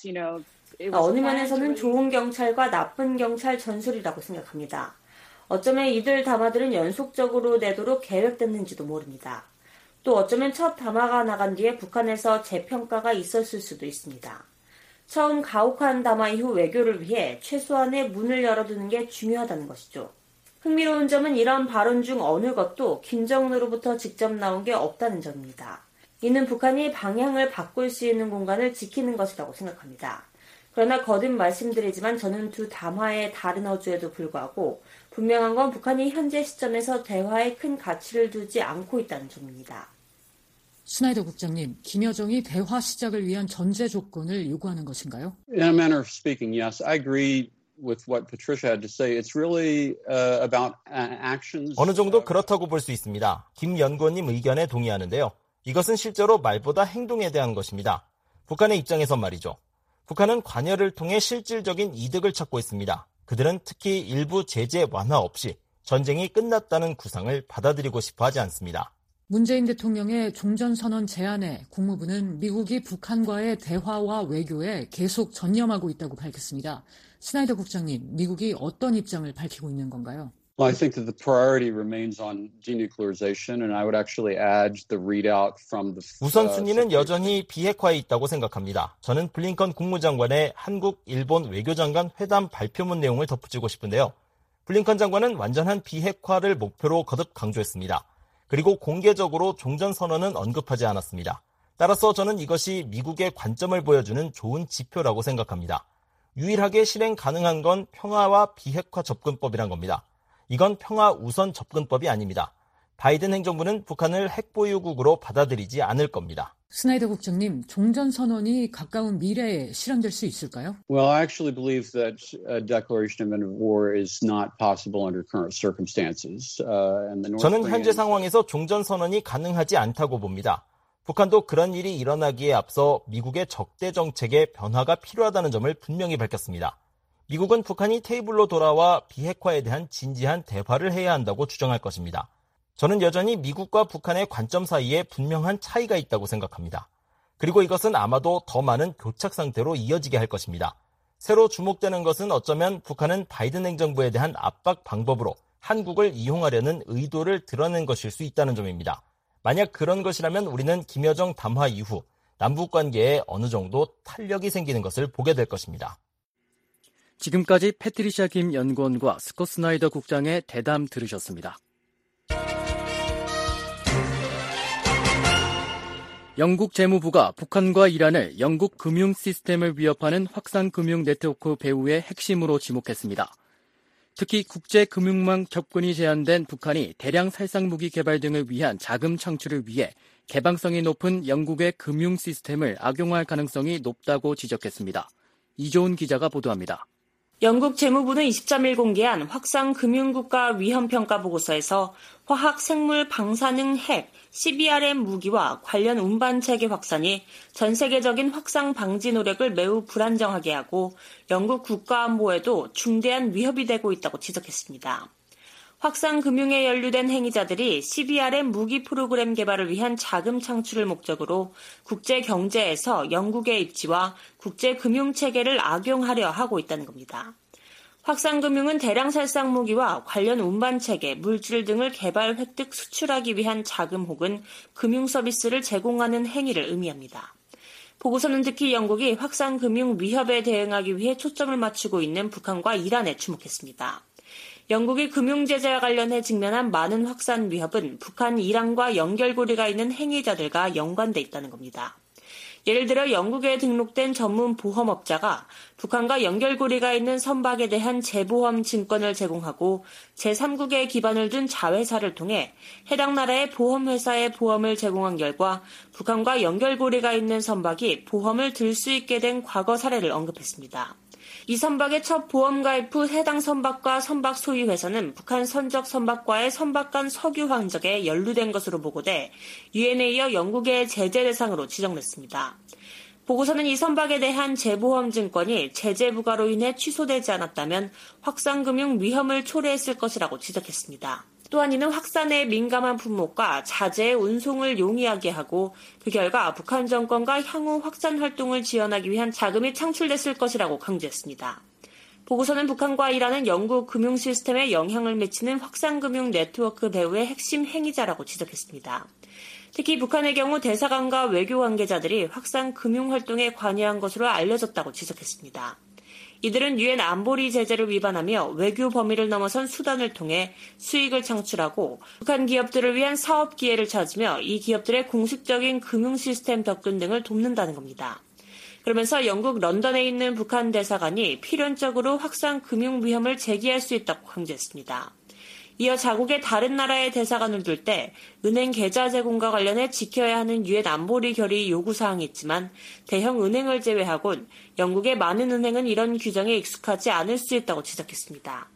어느 면에서는 좋은 경찰과 나쁜 경찰 전술이라고 생각합니다. 어쩌면 이들 담화들은 연속적으로 내도록 계획됐는지도 모릅니다. 또 어쩌면 첫 담화가 나간 뒤에 북한에서 재평가가 있었을 수도 있습니다. 처음 가혹한 담화 이후 외교를 위해 최소한의 문을 열어두는 게 중요하다는 것이죠. 흥미로운 점은 이런 발언 중 어느 것도 김정은으로부터 직접 나온 게 없다는 점입니다. 이는 북한이 방향을 바꿀 수 있는 공간을 지키는 것이라고 생각합니다. 그러나 거듭 말씀드리지만 저는 두 담화의 다른 어조에도 불구하고 분명한 건 북한이 현재 시점에서 대화에 큰 가치를 두지 않고 있다는 점입니다. 스나이더 국장님, 김여정이 대화 시작을 위한 전제 조건을 요구하는 것인가요? In a manner of speaking, yes, I agree with what Patricia had to say. It's really about actions. 어느 정도 그렇다고 볼 수 있습니다. 김 연구원님 의견에 동의하는데요. 이것은 실제로 말보다 행동에 대한 것입니다. 북한의 입장에선 말이죠. 북한은 관여를 통해 실질적인 이득을 찾고 있습니다. 그들은 특히 일부 제재 완화 없이 전쟁이 끝났다는 구상을 받아들이고 싶어 하지 않습니다. 문재인 대통령의 종전선언 제안에 국무부는 미국이 북한과의 대화와 외교에 계속 전념하고 있다고 밝혔습니다. 스나이더 국장님, 미국이 어떤 입장을 밝히고 있는 건가요? Well, I think that the priority remains on denuclearization, and I would actually add the readout from the. 우선순위는 여전히 비핵화에 있다고 생각합니다. 저는 블링컨 국무장관의 한국, 일본 외교장관 회담 발표문 내용을 덧붙이고 싶은데요. 블링컨 장관은 완전한 비핵화를 목표로 거듭 강조했습니다. 그리고 공개적으로 종전선언은 언급하지 않았습니다. 따라서 저는 이것이 미국의 관점을 보여주는 좋은 지표라고 생각합니다. 유일하게 실행 가능한 건 평화와 비핵화 접근법이란 겁니다. 이건 평화 우선 접근법이 아닙니다. 바이든 행정부는 북한을 핵보유국으로 받아들이지 않을 겁니다. 스나이더 국장님, 종전선언이 가까운 미래에 실현될 수 있을까요? Well, I actually believe that a declaration of end of war is not possible under current circumstances. 저는 현재 상황에서 종전선언이 가능하지 않다고 봅니다. 북한도 그런 일이 일어나기에 앞서 미국의 적대 정책에 변화가 필요하다는 점을 분명히 밝혔습니다. 미국은 북한이 테이블로 돌아와 비핵화에 대한 진지한 대화를 해야 한다고 주장할 것입니다. 저는 여전히 미국과 북한의 관점 사이에 분명한 차이가 있다고 생각합니다. 그리고 이것은 아마도 더 많은 교착 상태로 이어지게 할 것입니다. 새로 주목되는 것은 어쩌면 북한은 바이든 행정부에 대한 압박 방법으로 한국을 이용하려는 의도를 드러낸 것일 수 있다는 점입니다. 만약 그런 것이라면 우리는 김여정 담화 이후 남북 관계에 어느 정도 탄력이 생기는 것을 보게 될 것입니다. 지금까지 패트리샤 김 연구원과 스콧 스나이더 국장의 대담 들으셨습니다. 영국 재무부가 북한과 이란을 영국 금융 시스템을 위협하는 확산 금융 네트워크 배후의 핵심으로 지목했습니다. 특히 국제 금융망 접근이 제한된 북한이 대량 살상 무기 개발 등을 위한 자금 창출을 위해 개방성이 높은 영국의 금융 시스템을 악용할 가능성이 높다고 지적했습니다. 이조은 기자가 보도합니다. 영국 재무부는 23일 공개한 확산 금융국가 위험평가 보고서에서 화학, 생물, 방사능, 핵, CBRN 무기와 관련 운반체계 확산이 전 세계적인 확산 방지 노력을 매우 불안정하게 하고 영국 국가안보에도 중대한 위협이 되고 있다고 지적했습니다. 확산 금융에 연루된 행위자들이 CBRN 무기 프로그램 개발을 위한 자금 창출을 목적으로 국제 경제에서 영국의 입지와 국제 금융 체계를 악용하려 하고 있다는 겁니다. 확산 금융은 대량 살상 무기와 관련 운반 체계, 물질 등을 개발, 획득, 수출하기 위한 자금 혹은 금융 서비스를 제공하는 행위를 의미합니다. 보고서는 특히 영국이 확산 금융 위협에 대응하기 위해 초점을 맞추고 있는 북한과 이란에 주목했습니다. 영국이 금융제재와 관련해 직면한 많은 확산 위협은 북한, 이란과 연결고리가 있는 행위자들과 연관돼 있다는 겁니다. 예를 들어 영국에 등록된 전문 보험업자가 북한과 연결고리가 있는 선박에 대한 재보험 증권을 제공하고 제3국에 기반을 둔 자회사를 통해 해당 나라의 보험회사에 보험을 제공한 결과 북한과 연결고리가 있는 선박이 보험을 들 수 있게 된 과거 사례를 언급했습니다. 이 선박의 첫 보험 가입 후 해당 선박과 선박 소유회사는 북한 선적 선박과의 선박 간 석유 황적에 연루된 것으로 보고돼 유엔에 이어 영국의 제재 대상으로 지정됐습니다. 보고서는 이 선박에 대한 재보험 증권이 제재 부과로 인해 취소되지 않았다면 확산금융 위험을 초래했을 것이라고 지적했습니다. 또한 이는 확산에 민감한 품목과 자재의 운송을 용이하게 하고 그 결과 북한 정권과 향후 확산 활동을 지원하기 위한 자금이 창출됐을 것이라고 강조했습니다. 보고서는 북한과 이란은 영국 금융 시스템에 영향을 미치는 확산금융 네트워크 배후의 핵심 행위자라고 지적했습니다. 특히 북한의 경우 대사관과 외교 관계자들이 확산 금융 활동에 관여한 것으로 알려졌다고 지적했습니다. 이들은 유엔 안보리 제재를 위반하며 외교 범위를 넘어선 수단을 통해 수익을 창출하고 북한 기업들을 위한 사업 기회를 찾으며 이 기업들의 공식적인 금융 시스템 접근 등을 돕는다는 겁니다. 그러면서 영국 런던에 있는 북한 대사관이 필연적으로 확산 금융 위험을 제기할 수 있다고 강조했습니다. 이어 자국의 다른 나라의 대사관을 둘 때 은행 계좌 제공과 관련해 지켜야 하는 유엔 안보리 결의 요구사항이 있지만 대형 은행을 제외하곤 영국의 많은 은행은 이런 규정에 익숙하지 않을 수 있다고 지적했습니다.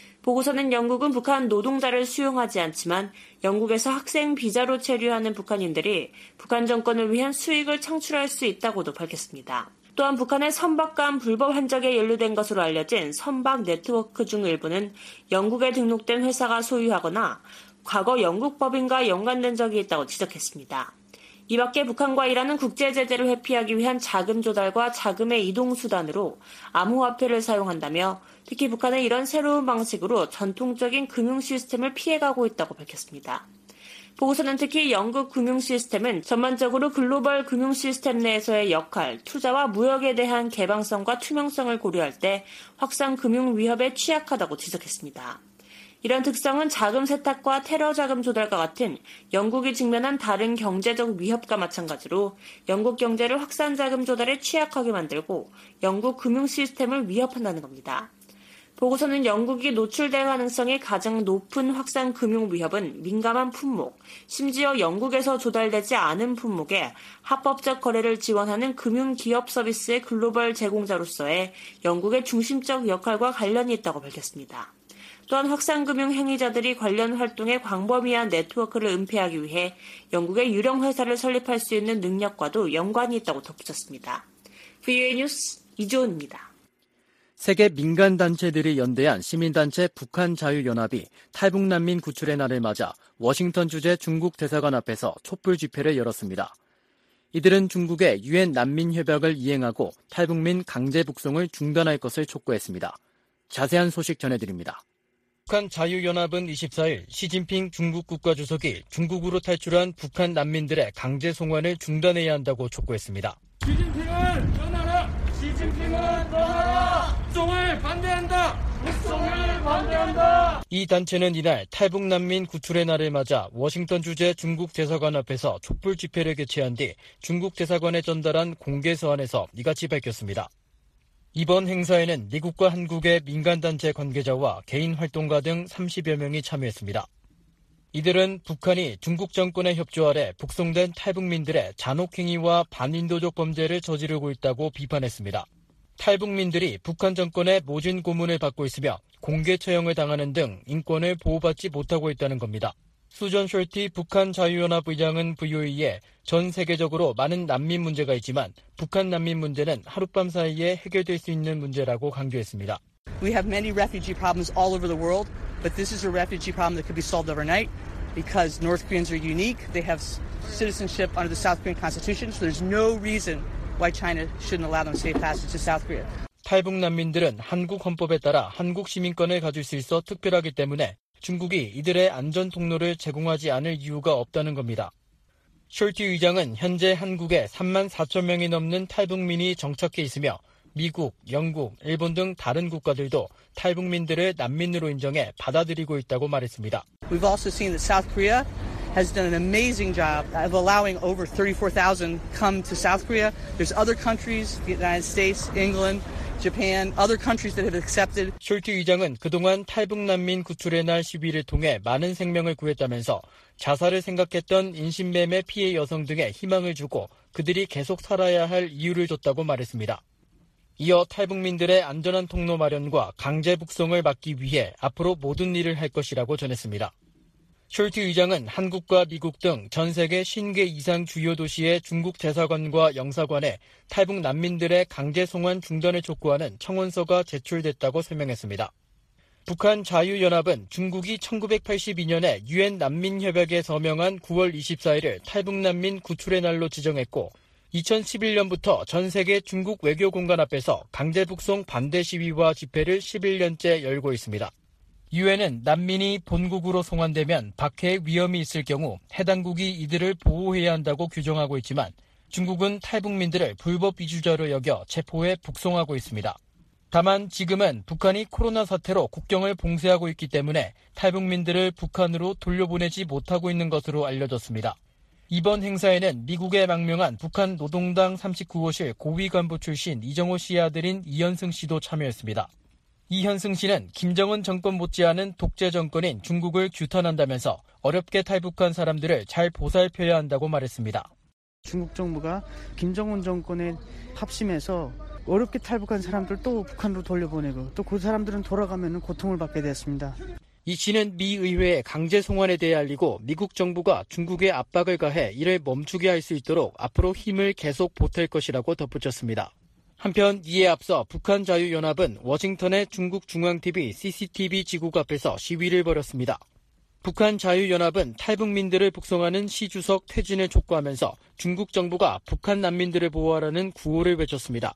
보고서는 영국은 북한 노동자를 수용하지 않지만 영국에서 학생 비자로 체류하는 북한인들이 북한 정권을 위한 수익을 창출할 수 있다고도 밝혔습니다. 또한 북한의 선박 간 불법 환적에 연루된 것으로 알려진 선박 네트워크 중 일부는 영국에 등록된 회사가 소유하거나 과거 영국 법인과 연관된 적이 있다고 지적했습니다. 이 밖에 북한과 이란은 국제제재를 회피하기 위한 자금 조달과 자금의 이동 수단으로 암호화폐를 사용한다며 특히 북한은 이런 새로운 방식으로 전통적인 금융 시스템을 피해가고 있다고 밝혔습니다. 보고서는 특히 영국 금융 시스템은 전반적으로 글로벌 금융 시스템 내에서의 역할, 투자와 무역에 대한 개방성과 투명성을 고려할 때 확산 금융 위협에 취약하다고 지적했습니다. 이런 특성은 자금 세탁과 테러 자금 조달과 같은 영국이 직면한 다른 경제적 위협과 마찬가지로 영국 경제를 확산 자금 조달에 취약하게 만들고 영국 금융 시스템을 위협한다는 겁니다. 보고서는 영국이 노출될 가능성이 가장 높은 확산 금융 위협은 민감한 품목, 심지어 영국에서 조달되지 않은 품목에 합법적 거래를 지원하는 금융기업 서비스의 글로벌 제공자로서의 영국의 중심적 역할과 관련이 있다고 밝혔습니다. 또한 확산금융 행위자들이 관련 활동에 광범위한 네트워크를 은폐하기 위해 영국의 유령 회사를 설립할 수 있는 능력과도 연관이 있다고 덧붙였습니다. VOA 뉴스 이조은입니다. 세계 민간단체들이 연대한 시민단체 북한자유연합이 탈북난민 구출의 날을 맞아 워싱턴 주재 중국 대사관 앞에서 촛불 집회를 열었습니다. 이들은 중국의 유엔 난민협약을 이행하고 탈북민 강제 북송을 중단할 것을 촉구했습니다. 자세한 소식 전해드립니다. 북한자유연합은 24일 시진핑 중국 국가주석이 중국으로 탈출한 북한 난민들의 강제 송환을 중단해야 한다고 촉구했습니다. 시진핑을 떠나라! 시진핑은 떠나라! 북송을 반대한다! 북송을 반대한다! 이 단체는 이날 탈북 난민 구출의 날을 맞아 워싱턴 주재 중국 대사관 앞에서 촛불 집회를 개최한 뒤 중국 대사관에 전달한 공개 서한에서 이같이 밝혔습니다. 이번 행사에는 미국과 한국의 민간단체 관계자와 개인 활동가 등 30여 명이 참여했습니다. 이들은 북한이 중국 정권의 협조 아래 북송된 탈북민들의 잔혹행위와 반인도적 범죄를 저지르고 있다고 비판했습니다. 탈북민들이 북한 정권의 모진 고문을 받고 있으며 공개 처형을 당하는 등 인권을 보호받지 못하고 있다는 겁니다. 수전 숄티 북한 자유연합 의장은 VOA에 전 세계적으로 많은 난민 문제가 있지만 북한 난민 문제는 하룻밤 사이에 해결될 수 있는 문제라고 강조했습니다. We have many refugee problems all over the world, but this is a refugee problem that could be solved overnight because North Koreans are unique. They have citizenship under the South Korean Constitution, so there's no reason why China shouldn't allow them safe passage to South Korea. 탈북 난민들은 한국 헌법에 따라 한국 시민권을 가질 수 있어 특별하기 때문에 중국이 이들의 안전 통로를 제공하지 않을 이유가 없다는 겁니다. 숄티 의장은 현재 한국에 3만 4천 명이 넘는 탈북민이 정착해 있으며 미국, 영국, 일본 등 다른 국가들도 탈북민들을 난민으로 인정해 받아들이고 있다고 말했습니다. We've also seen that South Korea has done an amazing job of allowing over 34,000 come to South Korea. There's other countries, the United States, England, Japan, other countries that have accepted. 숄티 의장은 그동안 탈북 난민 구출의 날 시위를 통해 많은 생명을 구했다면서 자살을 생각했던 인신매매 피해 여성 등의 희망을 주고 그들이 계속 살아야 할 이유를 줬다고 말했습니다. 이어 탈북민들의 안전한 통로 마련과 강제 북송을 막기 위해 앞으로 모든 일을 할 것이라고 전했습니다. 숄티 의장은 한국과 미국 등 전 세계 50개 이상 주요 도시의 중국 대사관과 영사관에 탈북 난민들의 강제 송환 중단을 촉구하는 청원서가 제출됐다고 설명했습니다. 북한 자유연합은 중국이 1982년에 유엔 난민협약에 서명한 9월 24일을 탈북 난민 구출의 날로 지정했고 2011년부터 전 세계 중국 외교 공간 앞에서 강제 북송 반대 시위와 집회를 11년째 열고 있습니다. 유엔은 난민이 본국으로 송환되면 박해의 위험이 있을 경우 해당국이 이들을 보호해야 한다고 규정하고 있지만 중국은 탈북민들을 불법 이주자로 여겨 체포해 북송하고 있습니다. 다만 지금은 북한이 코로나 사태로 국경을 봉쇄하고 있기 때문에 탈북민들을 북한으로 돌려보내지 못하고 있는 것으로 알려졌습니다. 이번 행사에는 미국에 망명한 북한 노동당 39호실 고위 간부 출신 이정호 씨의 아들인 이현승 씨도 참여했습니다. 이현승 씨는 김정은 정권 못지않은 독재 정권인 중국을 규탄한다면서 어렵게 탈북한 사람들을 잘 보살펴야 한다고 말했습니다. 중국 정부가 김정은 정권에 합심해서 어렵게 탈북한 사람들 또 북한으로 돌려보내고 또 그 사람들은 돌아가면 고통을 받게 됐습니다. 이 씨는 미 의회에 강제 송환에 대해 알리고 미국 정부가 중국에 압박을 가해 이를 멈추게 할 수 있도록 앞으로 힘을 계속 보탤 것이라고 덧붙였습니다. 한편 이에 앞서 북한자유연합은 워싱턴의 중국 중앙TV CCTV 지국 앞에서 시위를 벌였습니다. 북한자유연합은 탈북민들을 북송하는 시 주석 퇴진을 촉구하면서 중국 정부가 북한 난민들을 보호하라는 구호를 외쳤습니다.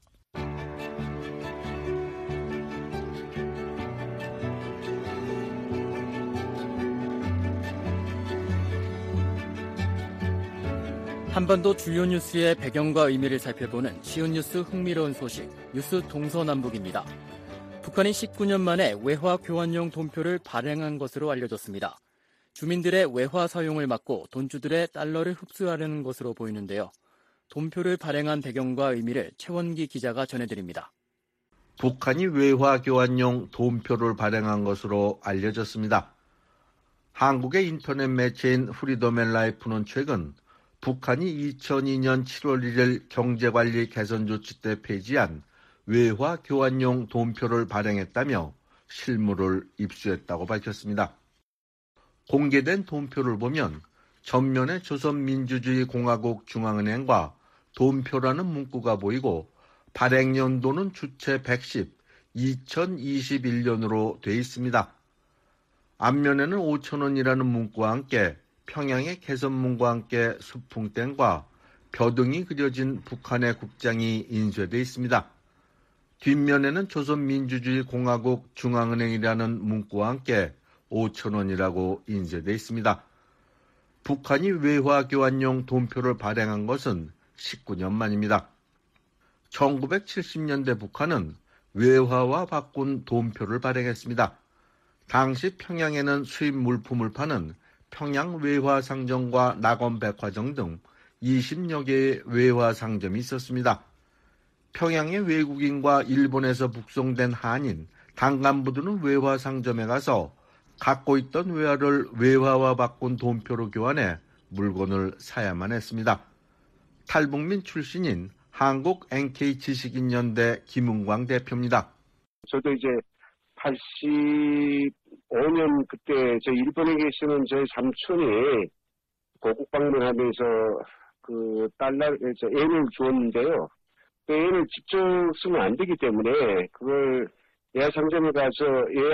한반도 주요 뉴스의 배경과 의미를 살펴보는 쉬운 뉴스 흥미로운 소식, 뉴스 동서남북입니다. 북한이 19년 만에 외화 교환용 돈표를 발행한 것으로 알려졌습니다. 주민들의 외화 사용을 막고 돈주들의 달러를 흡수하려는 것으로 보이는데요. 돈표를 발행한 배경과 의미를 최원기 기자가 전해드립니다. 북한이 외화 교환용 돈표를 발행한 것으로 알려졌습니다. 한국의 인터넷 매체인 프리덤앤라이프는 최근 북한이 2002년 7월 1일 경제관리 개선 조치 때 폐지한 외화 교환용 돈표를 발행했다며 실물을 입수했다고 밝혔습니다. 공개된 돈표를 보면 전면에 조선민주주의공화국 중앙은행과 돈표라는 문구가 보이고 발행 연도는 주체 110, 2021년으로 돼 있습니다. 앞면에는 5,000원이라는 문구와 함께 평양의 개선문과 함께 수풍땡과 벼등이 그려진 북한의 국장이 인쇄되어 있습니다. 뒷면에는 조선민주주의공화국 중앙은행이라는 문구와 함께 5,000원이라고 인쇄되어 있습니다. 북한이 외화 교환용 돈표를 발행한 것은 19년 만입니다. 1970년대 북한은 외화와 바꾼 돈표를 발행했습니다. 당시 평양에는 수입 물품을 파는 평양 외화상점과 낙원백화점 등 20여 개의 외화상점이 있었습니다. 평양의 외국인과 일본에서 북송된 한인, 당간부들은 외화상점에 가서 갖고 있던 외화를 외화와 바꾼 돈표로 교환해 물건을 사야만 했습니다. 탈북민 출신인 한국 NK 지식인연대 김은광 대표입니다. 저도 이제 85년 그때 저 일본에 계시는 저희 삼촌이 고국 방문하면서 그 애를 주었는데요. 그 애를 직접 쓰면 안 되기 때문에 그걸 예화상점에 가서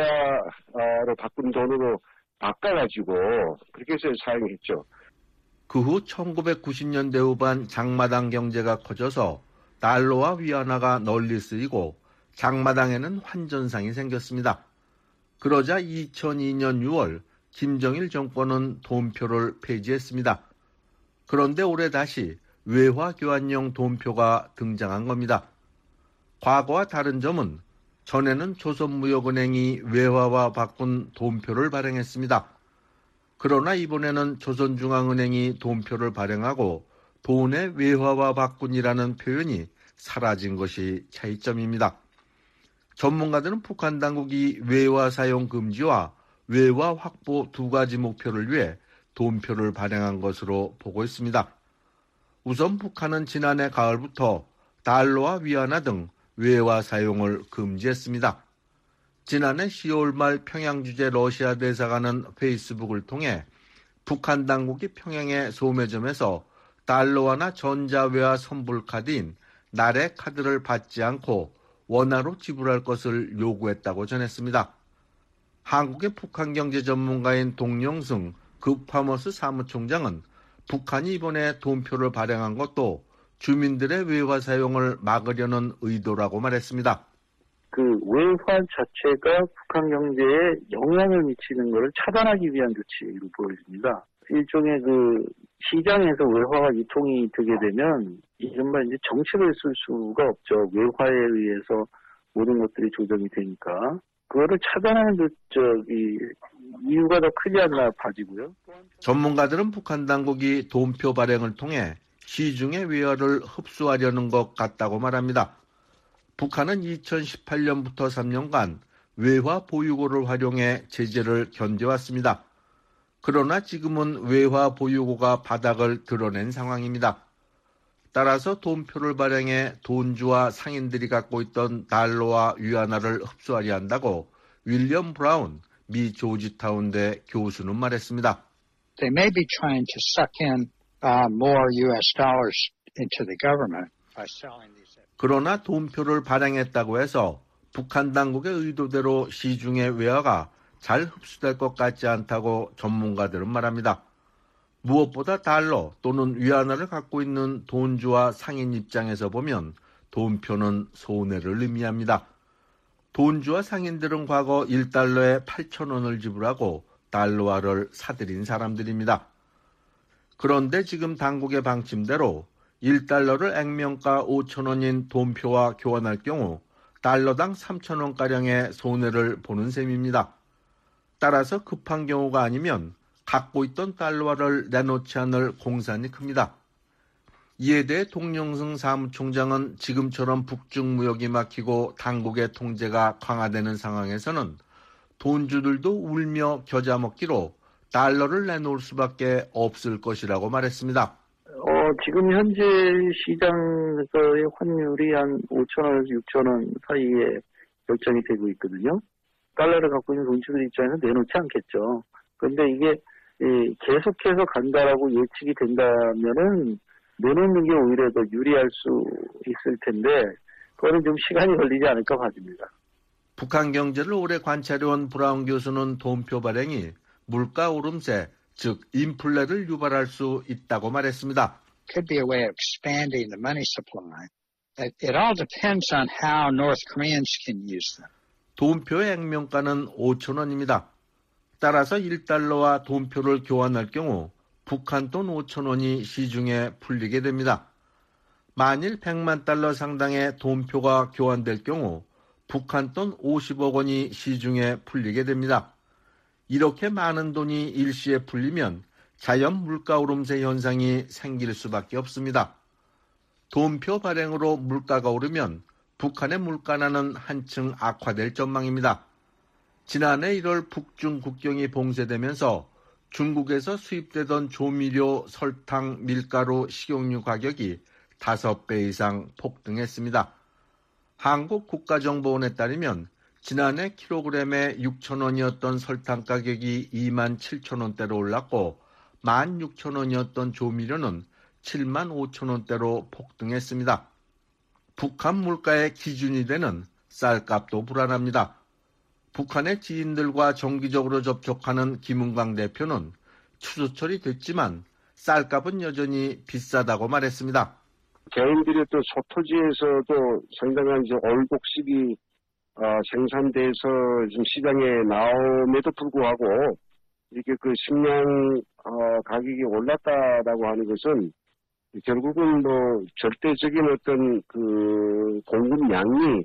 예화로 바꾼 돈으로 바꿔가지고 그렇게 해서 사용했죠. 그 후 1990년대 후반 장마당 경제가 커져서 달러와 위안화가 널리 쓰이고 장마당에는 환전상이 생겼습니다. 그러자 2002년 6월 김정일 정권은 돈표를 폐지했습니다. 그런데 올해 다시 외화 교환용 돈표가 등장한 겁니다. 과거와 다른 점은 전에는 조선무역은행이 외화와 바꾼 돈표를 발행했습니다. 그러나 이번에는 조선중앙은행이 돈표를 발행하고 돈의 외화와 바꾼이라는 표현이 사라진 것이 차이점입니다. 전문가들은 북한 당국이 외화 사용 금지와 외화 확보 두 가지 목표를 위해 돈표를 발행한 것으로 보고 있습니다. 우선 북한은 지난해 가을부터 달러와 위안화 등 외화 사용을 금지했습니다. 지난해 10월 말 평양 주재 러시아 대사관은 페이스북을 통해 북한 당국이 평양의 소매점에서 달러화나 전자외화 선불카드인 나래 카드를 받지 않고 원화로 지불할 것을 요구했다고 전했습니다. 한국의 북한 경제 전문가인 동영승 급파머스 사무총장은 북한이 이번에 돈표를 발행한 것도 주민들의 외화 사용을 막으려는 의도라고 말했습니다. 그 외화 자체가 북한 경제에 영향을 미치는 것을 차단하기 위한 조치로 보여집니다. 일종의 그 시장에서 외화가 유통이 되게 되면 이른바 이제 정책을 쓸 수가 없죠. 외화에 의해서 모든 것들이 조정이 되니까 그거를 차단하는 이유가 더 크지 않나 봐지고요. 전문가들은 북한 당국이 돈표 발행을 통해 시중의 외화를 흡수하려는 것 같다고 말합니다. 북한은 2018년부터 3년간 외화 보유고를 활용해 제재를 견뎌왔습니다. 그러나 지금은 외화 보유고가 바닥을 드러낸 상황입니다. 따라서 돈표를 발행해 돈주와 상인들이 갖고 있던 달러와 위안화를 흡수하려 한다고 윌리엄 브라운 미 조지타운대 교수는 말했습니다. They may be trying to suck in more U.S. dollars into the government by selling these. 그러나 돈표를 발행했다고 해서 북한 당국의 의도대로 시중의 외화가 잘 흡수될 것 같지 않다고 전문가들은 말합니다. 무엇보다 달러 또는 위안화를 갖고 있는 돈주와 상인 입장에서 보면 돈표는 손해를 의미합니다. 돈주와 상인들은 과거 1달러에 8,000원을 지불하고 달러화를 사들인 사람들입니다. 그런데 지금 당국의 방침대로 1달러를 액면가 5,000원인 돈표와 교환할 경우 달러당 3,000원가량의 손해를 보는 셈입니다. 따라서 급한 경우가 아니면 갖고 있던 달러화를 내놓지 않을 공산이 큽니다. 이에 대해 동영승 사무총장은 지금처럼 북중 무역이 막히고 당국의 통제가 강화되는 상황에서는 돈주들도 울며 겨자 먹기로 달러를 내놓을 수밖에 없을 것이라고 말했습니다. 지금 현재 시장에서의 환율이 한 5,000원에서 6,000원 사이에 결정이 되고 있거든요. 달러를 갖고 있는 돈주들 입장에서 내놓지 않겠죠. 그런데 이게 계속해서 간다라고 예측이 된다면은 내놓는 게 오히려 더 유리할 수 있을 텐데 그거는 좀 시간이 걸리지 않을까 봐집니다. 북한 경제를 오래 관찰해온 브라운 교수는 돈표 발행이 물가 오름세, 즉 인플레를 유발할 수 있다고 말했습니다. Could be a way of expanding the money supply. It all depends on how North Koreans can use them. 돈표의 액면가는 5,000원입니다. 따라서 1달러와 돈표를 교환할 경우 북한 돈 5,000원이 시중에 풀리게 됩니다. 만일 100만 달러 상당의 돈표가 교환될 경우 북한 돈 50억 원이 시중에 풀리게 됩니다. 이렇게 많은 돈이 일시에 풀리면 자연 물가 오름세 현상이 생길 수밖에 없습니다. 돈표 발행으로 물가가 오르면 북한의 물가난은 한층 악화될 전망입니다. 지난해 1월 북중 국경이 봉쇄되면서 중국에서 수입되던 조미료, 설탕, 밀가루, 식용유 가격이 5배 이상 폭등했습니다. 한국국가정보원에 따르면 지난해 킬로그램에 6,000원이었던 설탕 가격이 27,000원대로 올랐고 16,000원이었던 조미료는 75,000원대로 폭등했습니다. 북한 물가의 기준이 되는 쌀값도 불안합니다. 북한의 지인들과 정기적으로 접촉하는 김은광 대표는 추수철이 됐지만 쌀값은 여전히 비싸다고 말했습니다. 개인들이 또 소토지에서도 상당한 이제 얼곡식이 생산돼서 지금 시장에 나옴에도 불구하고 이게 그 식량 가격이 올랐다라고 하는 것은 결국은 뭐 절대적인 어떤 그 공급량이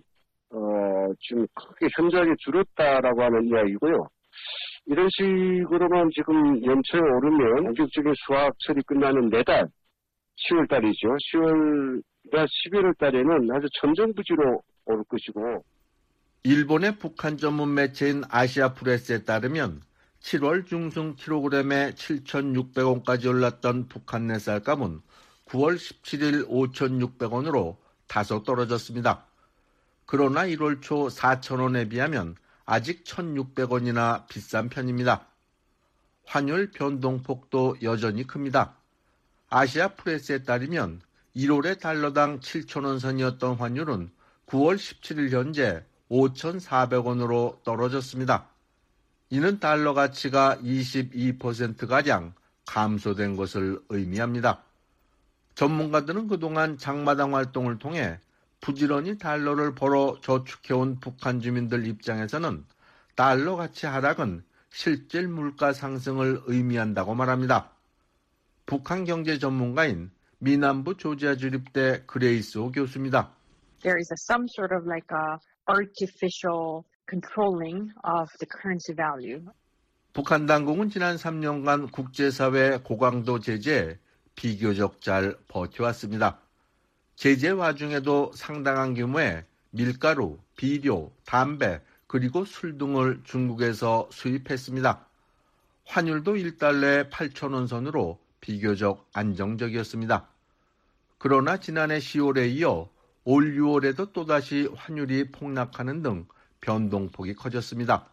지금 크게 현저하게 줄었다라고 하는 이야기고요. 이런 식으로만 지금 연초에 오르면 본격적인 수확철이 끝나는 내달 10월 달이죠. 10월과 11월 달에는 아주 천정부지로 오를 것이고. 일본의 북한 전문 매체인 아시아프레스에 따르면 7월 중순 킬로그램에 7,600원까지 올랐던 북한 내 쌀값은 9월 17일 5,600원으로 다소 떨어졌습니다. 그러나 1월 초 4,000원에 비하면 아직 1,600원이나 비싼 편입니다. 환율 변동폭도 여전히 큽니다. 아시아 프레스에 따르면 1월에 달러당 7,000원 선이었던 환율은 9월 17일 현재 5,400원으로 떨어졌습니다. 이는 달러 가치가 22%가량 감소된 것을 의미합니다. 전문가들은 그동안 장마당 활동을 통해 부지런히 달러를 벌어 저축해온 북한 주민들 입장에서는 달러 가치 하락은 실질 물가 상승을 의미한다고 말합니다. 북한 경제 전문가인 미남부 조지아 주립대 그레이스 오 교수입니다. There is some sort of like a artificial controlling of the currency value. 북한 당국은 지난 3년간 국제사회 고강도 제재에 비교적 잘 버텨왔습니다. 제재 와중에도 상당한 규모의 밀가루, 비료, 담배, 그리고 술 등을 중국에서 수입했습니다. 환율도 1달러에 8,000원 선으로 비교적 안정적이었습니다. 그러나 지난해 10월에 이어 올 6월에도 또다시 환율이 폭락하는 등 변동폭이 커졌습니다.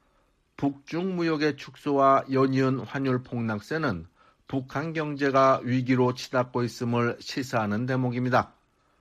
북중 무역의 축소와 연이은 환율 폭락세는 북한 경제가 위기로 치닫고 있음을 시사하는 대목입니다.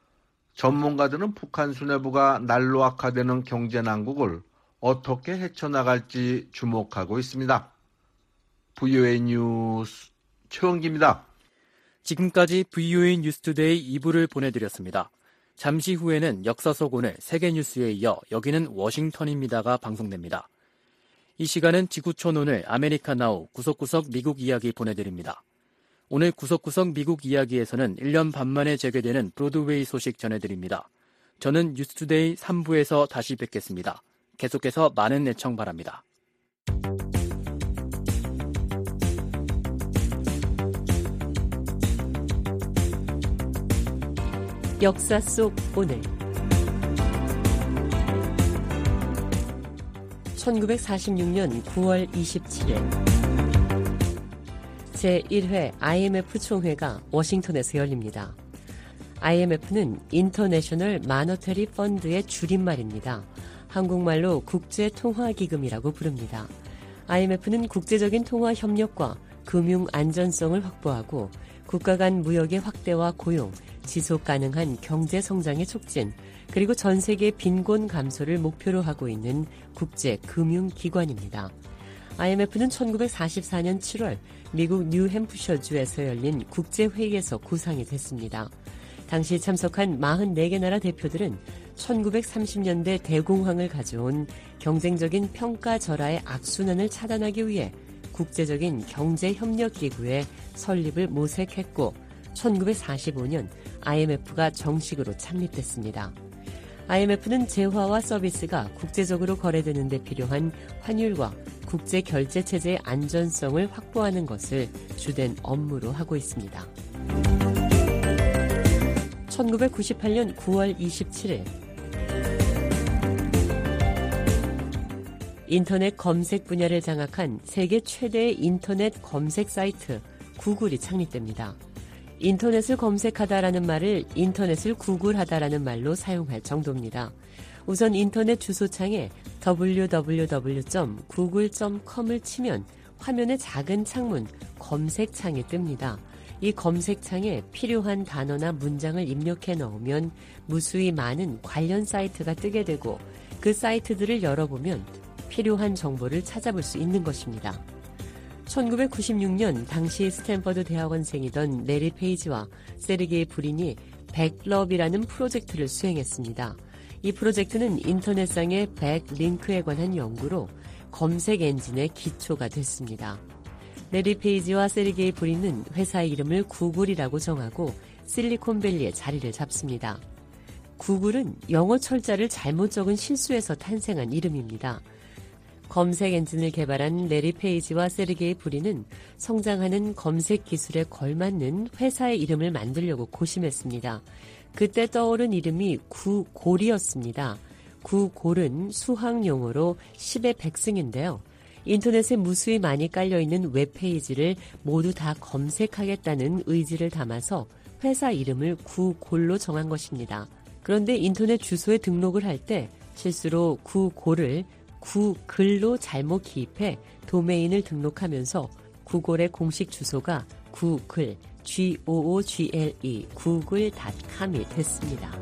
전문가들은 북한 수뇌부가 날로 악화되는 경제 난국을 어떻게 헤쳐나갈지 주목하고 있습니다. VOA 뉴스 최원기입니다. 지금까지 VOA 뉴스투데이 2부를 보내드렸습니다. 잠시 후에는 역사 속 오늘 세계뉴스에 이어 여기는 워싱턴입니다가 방송됩니다. 이 시간은 지구촌 오늘 아메리카 나우 구석구석 미국 이야기 보내드립니다. 오늘 구석구석 미국 이야기에서는 1년 반 만에 재개되는 브로드웨이 소식 전해드립니다. 저는 뉴스투데이 3부에서 다시 뵙겠습니다. 계속해서 많은 애청 바랍니다. 역사 속 오늘 1946년 9월 27일 제1회 IMF 총회가 워싱턴에서 열립니다. IMF는 인터내셔널 마너터리 펀드의 줄임말입니다. 한국말로 국제통화기금이라고 부릅니다. IMF는 국제적인 통화 협력과 금융 안전성을 확보하고 국가 간 무역의 확대와 고용, 지속 가능한 경제 성장의 촉진, 그리고 전 세계 빈곤 감소를 목표로 하고 있는 국제 금융기관입니다. IMF는 1944년 7월 미국 뉴햄프셔주에서 열린 국제회의에서 구상이 됐습니다. 당시 참석한 44개 나라 대표들은 1930년대 대공황을 가져온 경쟁적인 평가절하의 악순환을 차단하기 위해 국제적인 경제협력기구의 설립을 모색했고 1945년 IMF가 정식으로 창립됐습니다. IMF는 재화와 서비스가 국제적으로 거래되는 데 필요한 환율과 국제결제체제의 안전성을 확보하는 것을 주된 업무로 하고 있습니다. 1998년 9월 27일 인터넷 검색 분야를 장악한 세계 최대의 인터넷 검색 사이트 구글이 창립됩니다. 인터넷을 검색하다라는 말을 인터넷을 구글하다라는 말로 사용할 정도입니다. 우선 인터넷 주소창에 www.google.com을 치면 화면에 작은 창문 검색창이 뜹니다. 이 검색창에 필요한 단어나 문장을 입력해 넣으면 무수히 많은 관련 사이트가 뜨게 되고 그 사이트들을 열어보면 필요한 정보를 찾아볼 수 있는 것입니다. 1996년 당시 스탠퍼드 대학원생이던 레리 페이지와 세르게이 브린이 백럽이라는 프로젝트를 수행했습니다. 이 프로젝트는 인터넷상의 백링크에 관한 연구로 검색 엔진의 기초가 됐습니다. 레리 페이지와 세르게이 브린은 회사의 이름을 구글이라고 정하고 실리콘밸리에 자리를 잡습니다. 구글은 영어 철자를 잘못 적은 실수에서 탄생한 이름입니다. 검색 엔진을 개발한 레리 페이지와 세르게이 브린은 성장하는 검색 기술에 걸맞는 회사의 이름을 만들려고 고심했습니다. 그때 떠오른 이름이 구골이었습니다. 구골은 수학 용어로 10의 백승인데요. 인터넷에 무수히 많이 깔려있는 웹페이지를 모두 다 검색하겠다는 의지를 담아서 회사 이름을 구골로 정한 것입니다. 그런데 인터넷 주소에 등록을 할 때 실수로 구골을 구글로 잘못 기입해 도메인을 등록하면서 구글의 공식 주소가 구글, google, google.com이 됐습니다.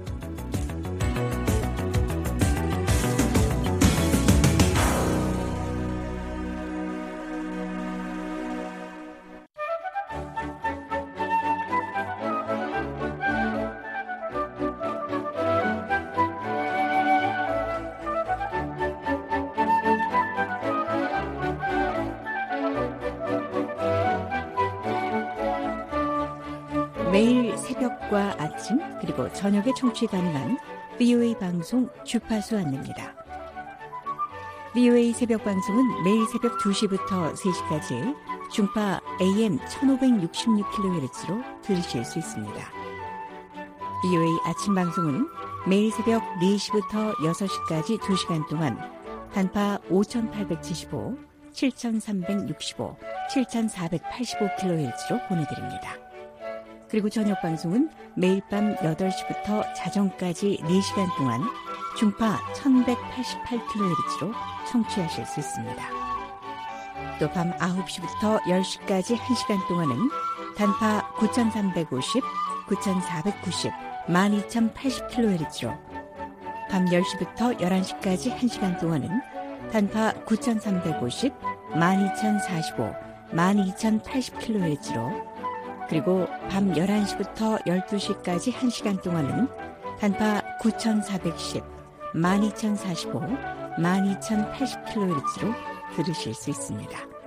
매일 새벽과 아침 그리고 저녁에 청취 가능한 VOA 방송 주파수 안내입니다. VOA 새벽 방송은 매일 새벽 2시부터 3시까지 중파 AM 1566kHz로 들으실 수 있습니다. VOA 아침 방송은 매일 새벽 4시부터 6시까지 2시간 동안 단파 5875, 7365, 7485kHz로 보내드립니다. 그리고 저녁 방송은 매일 밤 8시부터 자정까지 4시간 동안 중파 1188kHz로 청취하실 수 있습니다. 또 밤 9시부터 10시까지 1시간 동안은 단파 9350, 9490, 12080kHz로 밤 10시부터 11시까지 1시간 동안은 단파 9350, 12045, 12080kHz로 그리고 밤 11시부터 12시까지 1시간 동안은 단파 9410, 12045, 12080kHz로 들으실 수 있습니다.